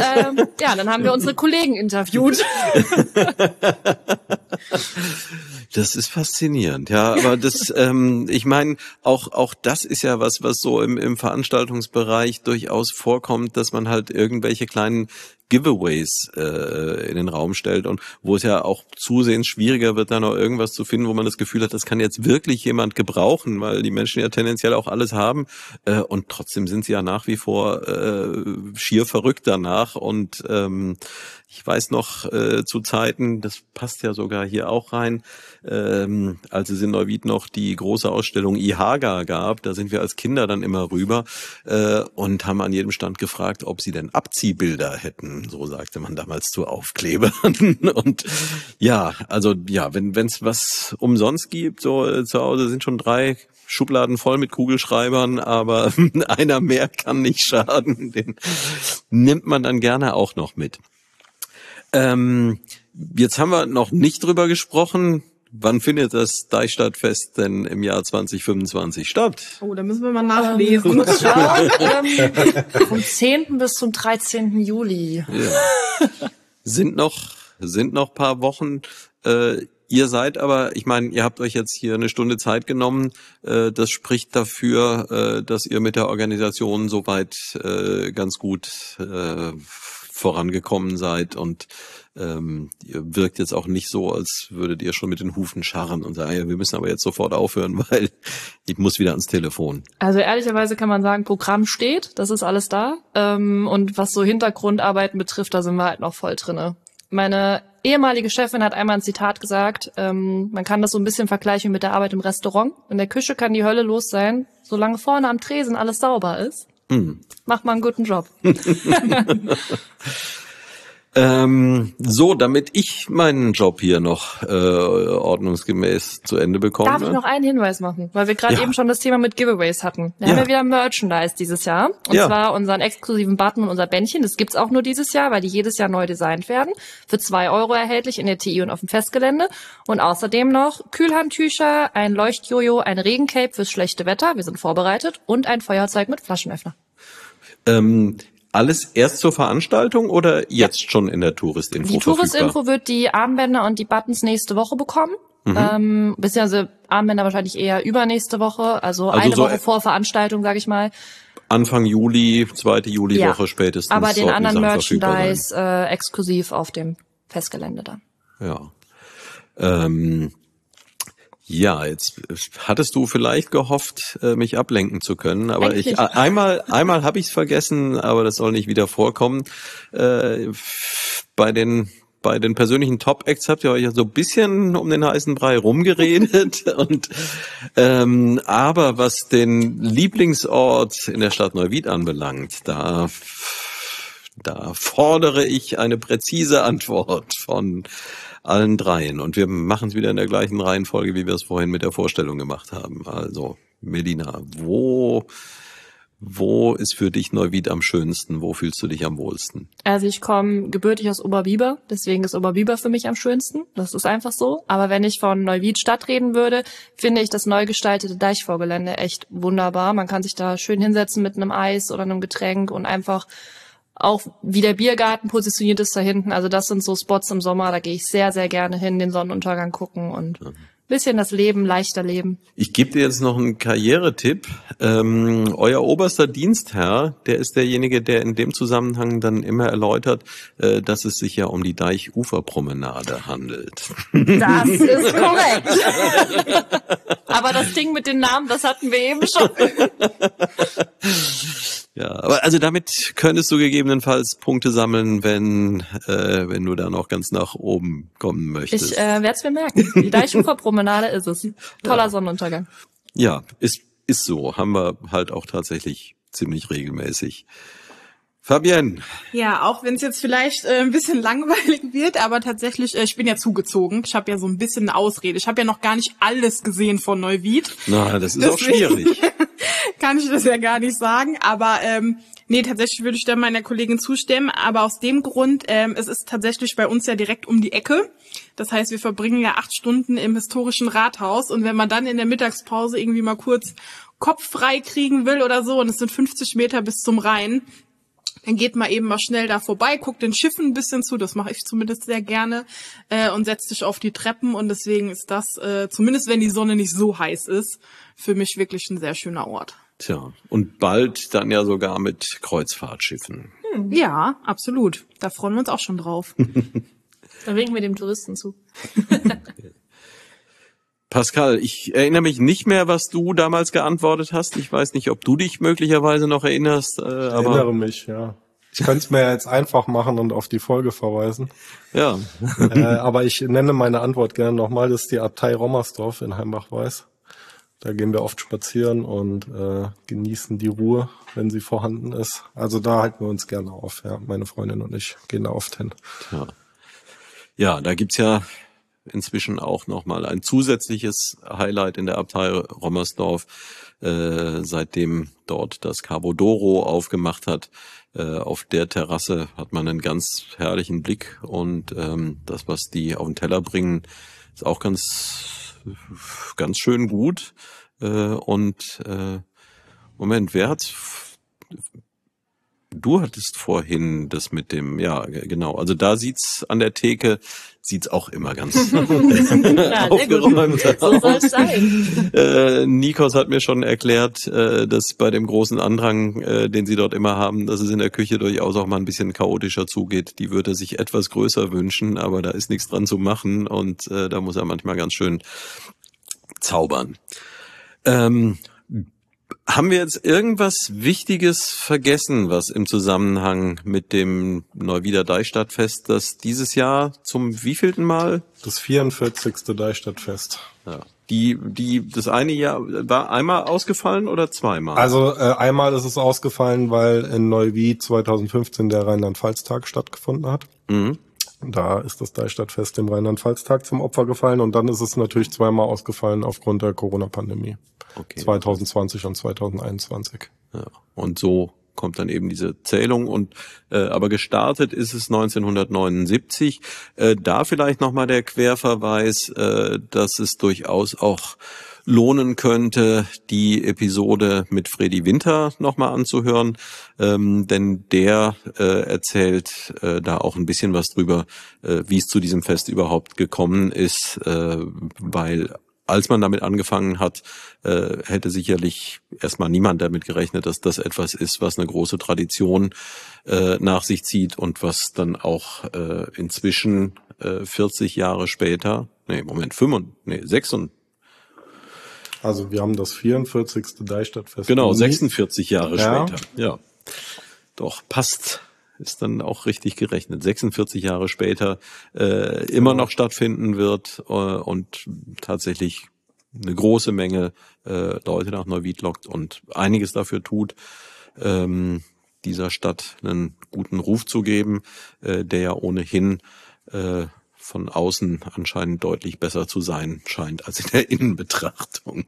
Dann haben wir unsere Kollegen interviewt. Das ist faszinierend, ja, aber das, ich meine, auch das ist ja was so im Veranstaltungsbereich durchaus vorkommt, dass man halt irgendwelche kleinen Giveaways in den Raum stellt und wo es ja auch zusehends schwieriger wird, da noch irgendwas zu finden, wo man das Gefühl hat, das kann jetzt wirklich jemand gebrauchen, weil die Menschen ja tendenziell auch alles haben und trotzdem sind sie ja nach wie vor schier verrückt danach und ich weiß noch zu Zeiten, das passt ja sogar hier auch rein, als es in Neuwied noch die große Ausstellung IHAGA gab, da sind wir als Kinder dann immer rüber und haben an jedem Stand gefragt, ob sie denn Abziehbilder hätten. So sagte man damals zu Aufklebern. Und ja, also ja, wenn es was umsonst gibt, so zu Hause sind schon 3 Schubladen voll mit Kugelschreibern, aber einer mehr kann nicht schaden. Den nimmt man dann gerne auch noch mit. Jetzt haben wir noch nicht drüber gesprochen. Wann findet das Deichstadtfest denn im Jahr 2025 statt? Oh, da müssen wir mal nachlesen. Vom 10. bis zum 13. Juli. Ja. Sind noch paar Wochen. Ihr seid aber, ich meine, ihr habt euch jetzt hier eine Stunde Zeit genommen. Das spricht dafür, dass ihr mit der Organisation soweit ganz gut vorangekommen seid und ihr wirkt jetzt auch nicht so, als würdet ihr schon mit den Hufen scharren und sagen, ja, wir müssen aber jetzt sofort aufhören, weil ich muss wieder ans Telefon. Also ehrlicherweise kann man sagen, Programm steht, das ist alles da. Und was so Hintergrundarbeiten betrifft, da sind wir halt noch voll drinne. Meine ehemalige Chefin hat einmal ein Zitat gesagt, man kann das so ein bisschen vergleichen mit der Arbeit im Restaurant. In der Küche kann die Hölle los sein, solange vorne am Tresen alles sauber ist. Macht mal einen guten Job. So, damit ich meinen Job hier noch ordnungsgemäß zu Ende bekomme. Darf ich noch einen Hinweis machen? Weil wir gerade eben schon das Thema mit Giveaways hatten. Wir haben ja wieder Merchandise dieses Jahr. Und zwar unseren exklusiven Button und unser Bändchen. Das gibt's auch nur dieses Jahr, weil die jedes Jahr neu designt werden. Für 2 € erhältlich in der TI und auf dem Festgelände. Und außerdem noch Kühlhandtücher, ein Leuchtjojo, ein Regencape fürs schlechte Wetter. Wir sind vorbereitet. Und ein Feuerzeug mit Flaschenöffner. Alles erst zur Veranstaltung oder jetzt schon in der Touristinfo? Die Touristinfo wird die Armbänder und die Buttons nächste Woche bekommen. Beziehungsweise Armbänder wahrscheinlich eher übernächste Woche, also eine so Woche vor Veranstaltung, sage ich mal. Anfang Juli, 2. Juliwoche spätestens. Aber den anderen Merchandise exklusiv auf dem Festgelände dann. Ja. Ja, jetzt hattest du vielleicht gehofft, mich ablenken zu können, aber einmal habe ich es vergessen, aber das soll nicht wieder vorkommen. Bei den persönlichen Top-Acts habt ihr euch ja so ein bisschen um den heißen Brei rumgeredet und aber was den Lieblingsort in der Stadt Neuwied anbelangt, da fordere ich eine präzise Antwort von allen dreien. Und wir machen es wieder in der gleichen Reihenfolge, wie wir es vorhin mit der Vorstellung gemacht haben. Also, Melina, wo ist für dich Neuwied am schönsten? Wo fühlst du dich am wohlsten? Also ich komme gebürtig aus Oberbiber, deswegen ist Oberbiber für mich am schönsten. Das ist einfach so. Aber wenn ich von Neuwied Stadt reden würde, finde ich das neu gestaltete Deichvorgelände echt wunderbar. Man kann sich da schön hinsetzen mit einem Eis oder einem Getränk und einfach auch wie der Biergarten positioniert ist da hinten. Also das sind so Spots im Sommer, da gehe ich sehr, sehr gerne hin, den Sonnenuntergang gucken und ein bisschen das Leben leichter leben. Ich gebe dir jetzt noch einen Karrieretipp. Euer oberster Dienstherr, der ist derjenige, der in dem Zusammenhang dann immer erläutert, dass es sich ja um die Deichuferpromenade handelt. Das ist korrekt. Aber das Ding mit den Namen, das hatten wir eben schon. Ja, aber also damit könntest du gegebenenfalls Punkte sammeln, wenn du da noch ganz nach oben kommen möchtest. Ich werde es mir merken. Die Deichuferpromenade ist es. Toller Sonnenuntergang. Ja, ist so. Haben wir halt auch tatsächlich ziemlich regelmäßig. Fabienne. Ja, auch wenn es jetzt vielleicht ein bisschen langweilig wird, aber tatsächlich, ich bin ja zugezogen. Ich habe ja so ein bisschen eine Ausrede. Ich habe ja noch gar nicht alles gesehen von Neuwied. Na, das ist auch schwierig. Kann ich das ja gar nicht sagen, aber nee, tatsächlich würde ich da meiner Kollegin zustimmen, aber aus dem Grund, es ist tatsächlich bei uns ja direkt um die Ecke. Das heißt, wir verbringen ja 8 Stunden im historischen Rathaus und wenn man dann in der Mittagspause irgendwie mal kurz Kopf frei kriegen will oder so und es sind 50 Meter bis zum Rhein, Dann geht man eben mal schnell da vorbei, guckt den Schiffen ein bisschen zu, das mache ich zumindest sehr gerne, und setzt sich auf die Treppen. Und deswegen ist das, zumindest wenn die Sonne nicht so heiß ist, für mich wirklich ein sehr schöner Ort. Tja, und bald dann ja sogar mit Kreuzfahrtschiffen. Ja, absolut. Da freuen wir uns auch schon drauf. Da winken wir dem Touristen zu. Pascal, ich erinnere mich nicht mehr, was du damals geantwortet hast. Ich weiß nicht, ob du dich möglicherweise noch erinnerst. Ich erinnere mich, ja. Ich könnte es mir ja jetzt einfach machen und auf die Folge verweisen. Ja. Aber ich nenne meine Antwort gerne nochmal. Das ist die Abtei Rommersdorf in Heimbach-Weiß. Da gehen wir oft spazieren und genießen die Ruhe, wenn sie vorhanden ist. Also da halten wir uns gerne auf. Ja, meine Freundin und ich gehen da oft hin. Ja, da gibt's ja inzwischen auch nochmal ein zusätzliches Highlight in der Abtei Rommersdorf, seitdem dort das Cabo d'Oro aufgemacht hat. Auf der Terrasse hat man einen ganz herrlichen Blick und das, was die auf den Teller bringen, ist auch ganz schön gut. Moment, wer hat's? Du hattest vorhin das mit dem, ja, genau. Also da sieht's an der Theke, auch immer ganz aufgeräumt aus. So soll's sein. Nikos hat mir schon erklärt, dass bei dem großen Andrang, den sie dort immer haben, dass es in der Küche durchaus auch mal ein bisschen chaotischer zugeht. Die würde sich etwas größer wünschen, aber da ist nichts dran zu machen und da muss er manchmal ganz schön zaubern. Haben wir jetzt irgendwas Wichtiges vergessen, was im Zusammenhang mit dem Neuwieder Deichstadtfest, das dieses Jahr zum wievielten Mal? Das 44. Deichstadtfest. Ja. Das eine Jahr war einmal ausgefallen oder zweimal? Also einmal ist es ausgefallen, weil in Neuwied 2015 der Rheinland-Pfalz-Tag stattgefunden hat. Mhm. Da ist das Deichstadtfest dem Rheinland-Pfalz-Tag zum Opfer gefallen und dann ist es natürlich zweimal ausgefallen aufgrund der Corona-Pandemie. Okay. 2020 und 2021. Ja. Und so kommt dann eben diese Zählung und aber gestartet ist es 1979. Da vielleicht nochmal der Querverweis, dass es durchaus auch lohnen könnte, die Episode mit Freddy Winter nochmal anzuhören, denn der erzählt da auch ein bisschen was drüber, wie es zu diesem Fest überhaupt gekommen ist, weil als man damit angefangen hat, hätte sicherlich erstmal niemand damit gerechnet, dass das etwas ist, was eine große Tradition nach sich zieht und was dann auch inzwischen 40 Jahre später, 6 und also wir haben das 44. Deichstadtfest. Genau, 46 Jahre ja. später. Ja, doch, passt. Ist dann auch richtig gerechnet. 46 Jahre später immer noch stattfinden wird und tatsächlich eine große Menge Leute nach Neuwied lockt und einiges dafür tut, dieser Stadt einen guten Ruf zu geben, der ja ohnehin von außen anscheinend deutlich besser zu sein scheint als in der Innenbetrachtung.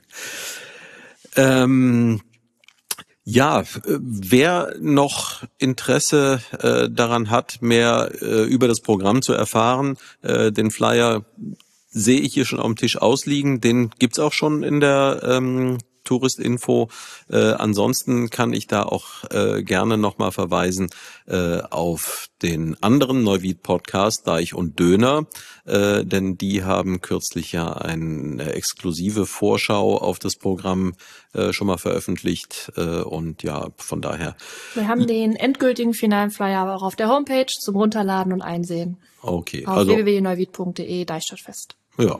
Ja, wer noch Interesse daran hat, mehr über das Programm zu erfahren, den Flyer sehe ich hier schon auf dem Tisch ausliegen. Den gibt's auch schon in der Touristinfo. Ansonsten kann ich da auch gerne nochmal verweisen auf den anderen Neuwied-Podcast, Deich und Döner, denn die haben kürzlich ja eine exklusive Vorschau auf das Programm schon mal veröffentlicht und ja, von daher. Wir haben den endgültigen finalen Flyer aber auch auf der Homepage zum Runterladen und Einsehen. Okay, auf also www.neuwied.de Deichstadtfest. Ja.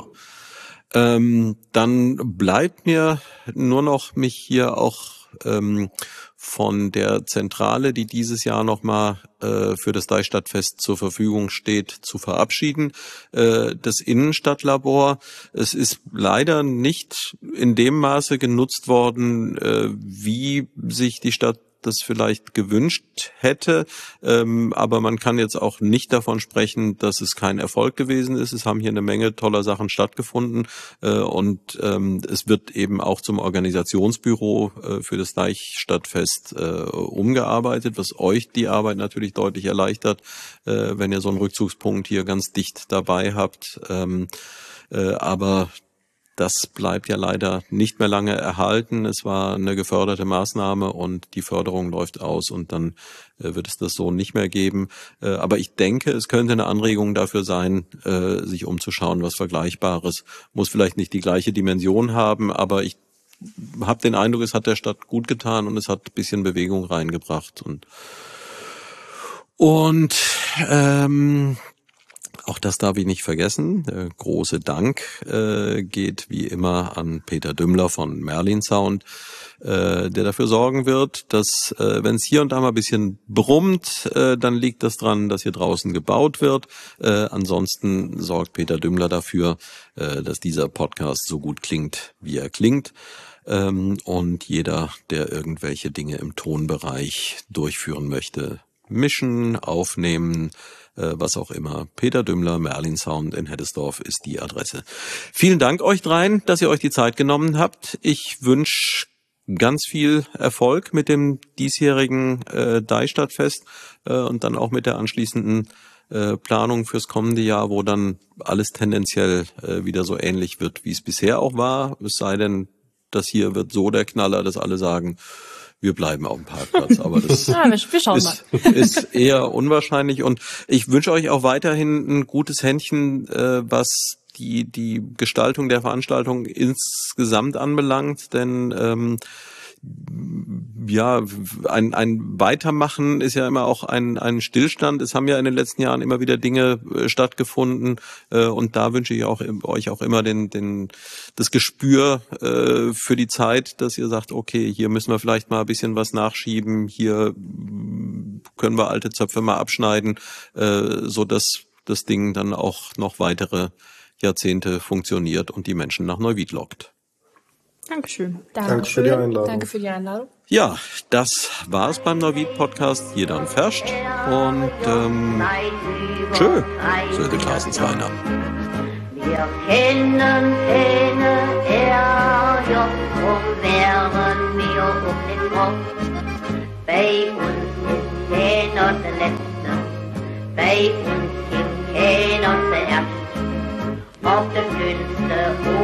Dann bleibt mir nur noch mich hier auch von der Zentrale, die dieses Jahr nochmal für das Deichstadtfest zur Verfügung steht, zu verabschieden. Das Innenstadtlabor, es ist leider nicht in dem Maße genutzt worden, wie sich die Stadt das vielleicht gewünscht hätte, aber man kann jetzt auch nicht davon sprechen, dass es kein Erfolg gewesen ist. Es haben hier eine Menge toller Sachen stattgefunden und es wird eben auch zum Organisationsbüro für das Deichstadtfest umgearbeitet, was euch die Arbeit natürlich deutlich erleichtert, wenn ihr so einen Rückzugspunkt hier ganz dicht dabei habt. Aber das bleibt ja leider nicht mehr lange erhalten. Es war eine geförderte Maßnahme und die Förderung läuft aus und dann wird es das so nicht mehr geben. Aber ich denke, es könnte eine Anregung dafür sein, sich umzuschauen, was Vergleichbares. Muss vielleicht nicht die gleiche Dimension haben, aber ich habe den Eindruck, es hat der Stadt gut getan und es hat ein bisschen Bewegung reingebracht. Und auch das darf ich nicht vergessen. Der große Dank geht wie immer an Peter Dümmler von Merlin Sound, der dafür sorgen wird, dass wenn es hier und da mal ein bisschen brummt, dann liegt das dran, dass hier draußen gebaut wird. Ansonsten sorgt Peter Dümmler dafür, dass dieser Podcast so gut klingt, wie er klingt. Und jeder, der irgendwelche Dinge im Tonbereich durchführen möchte, mischen, aufnehmen, was auch immer. Peter Dümmler, Merlin Sound in Heddesdorf ist die Adresse. Vielen Dank euch dreien, dass ihr euch die Zeit genommen habt. Ich wünsche ganz viel Erfolg mit dem diesjährigen Deichstadtfest und dann auch mit der anschließenden Planung fürs kommende Jahr, wo dann alles tendenziell wieder so ähnlich wird, wie es bisher auch war. Es sei denn, das hier wird so der Knaller, dass alle sagen, wir bleiben auf dem Parkplatz, aber das wir schauen mal. Ist eher unwahrscheinlich. Und ich wünsche euch auch weiterhin ein gutes Händchen, was die Gestaltung der Veranstaltung insgesamt anbelangt, denn ja, ein Weitermachen ist ja immer auch ein Stillstand. Es haben ja in den letzten Jahren immer wieder Dinge stattgefunden und da wünsche ich euch auch immer das Gespür für die Zeit, dass ihr sagt, okay, hier müssen wir vielleicht mal ein bisschen was nachschieben, hier können wir alte Zöpfe mal abschneiden, so dass das Ding dann auch noch weitere Jahrzehnte funktioniert und die Menschen nach Neuwied lockt. Dankeschön. Danke für die Einladung. Danke für die Einladung. Ja, das war's beim Neuwied-Podcast. Jeder ein Ferscht. Und tschö, Söde Klasensweiner. Wir kennen keine RJ, drum wären wir auf den Kopf. Bei uns ist keiner der Letzte, bei uns gibt keiner zuerst. Ob der Schönste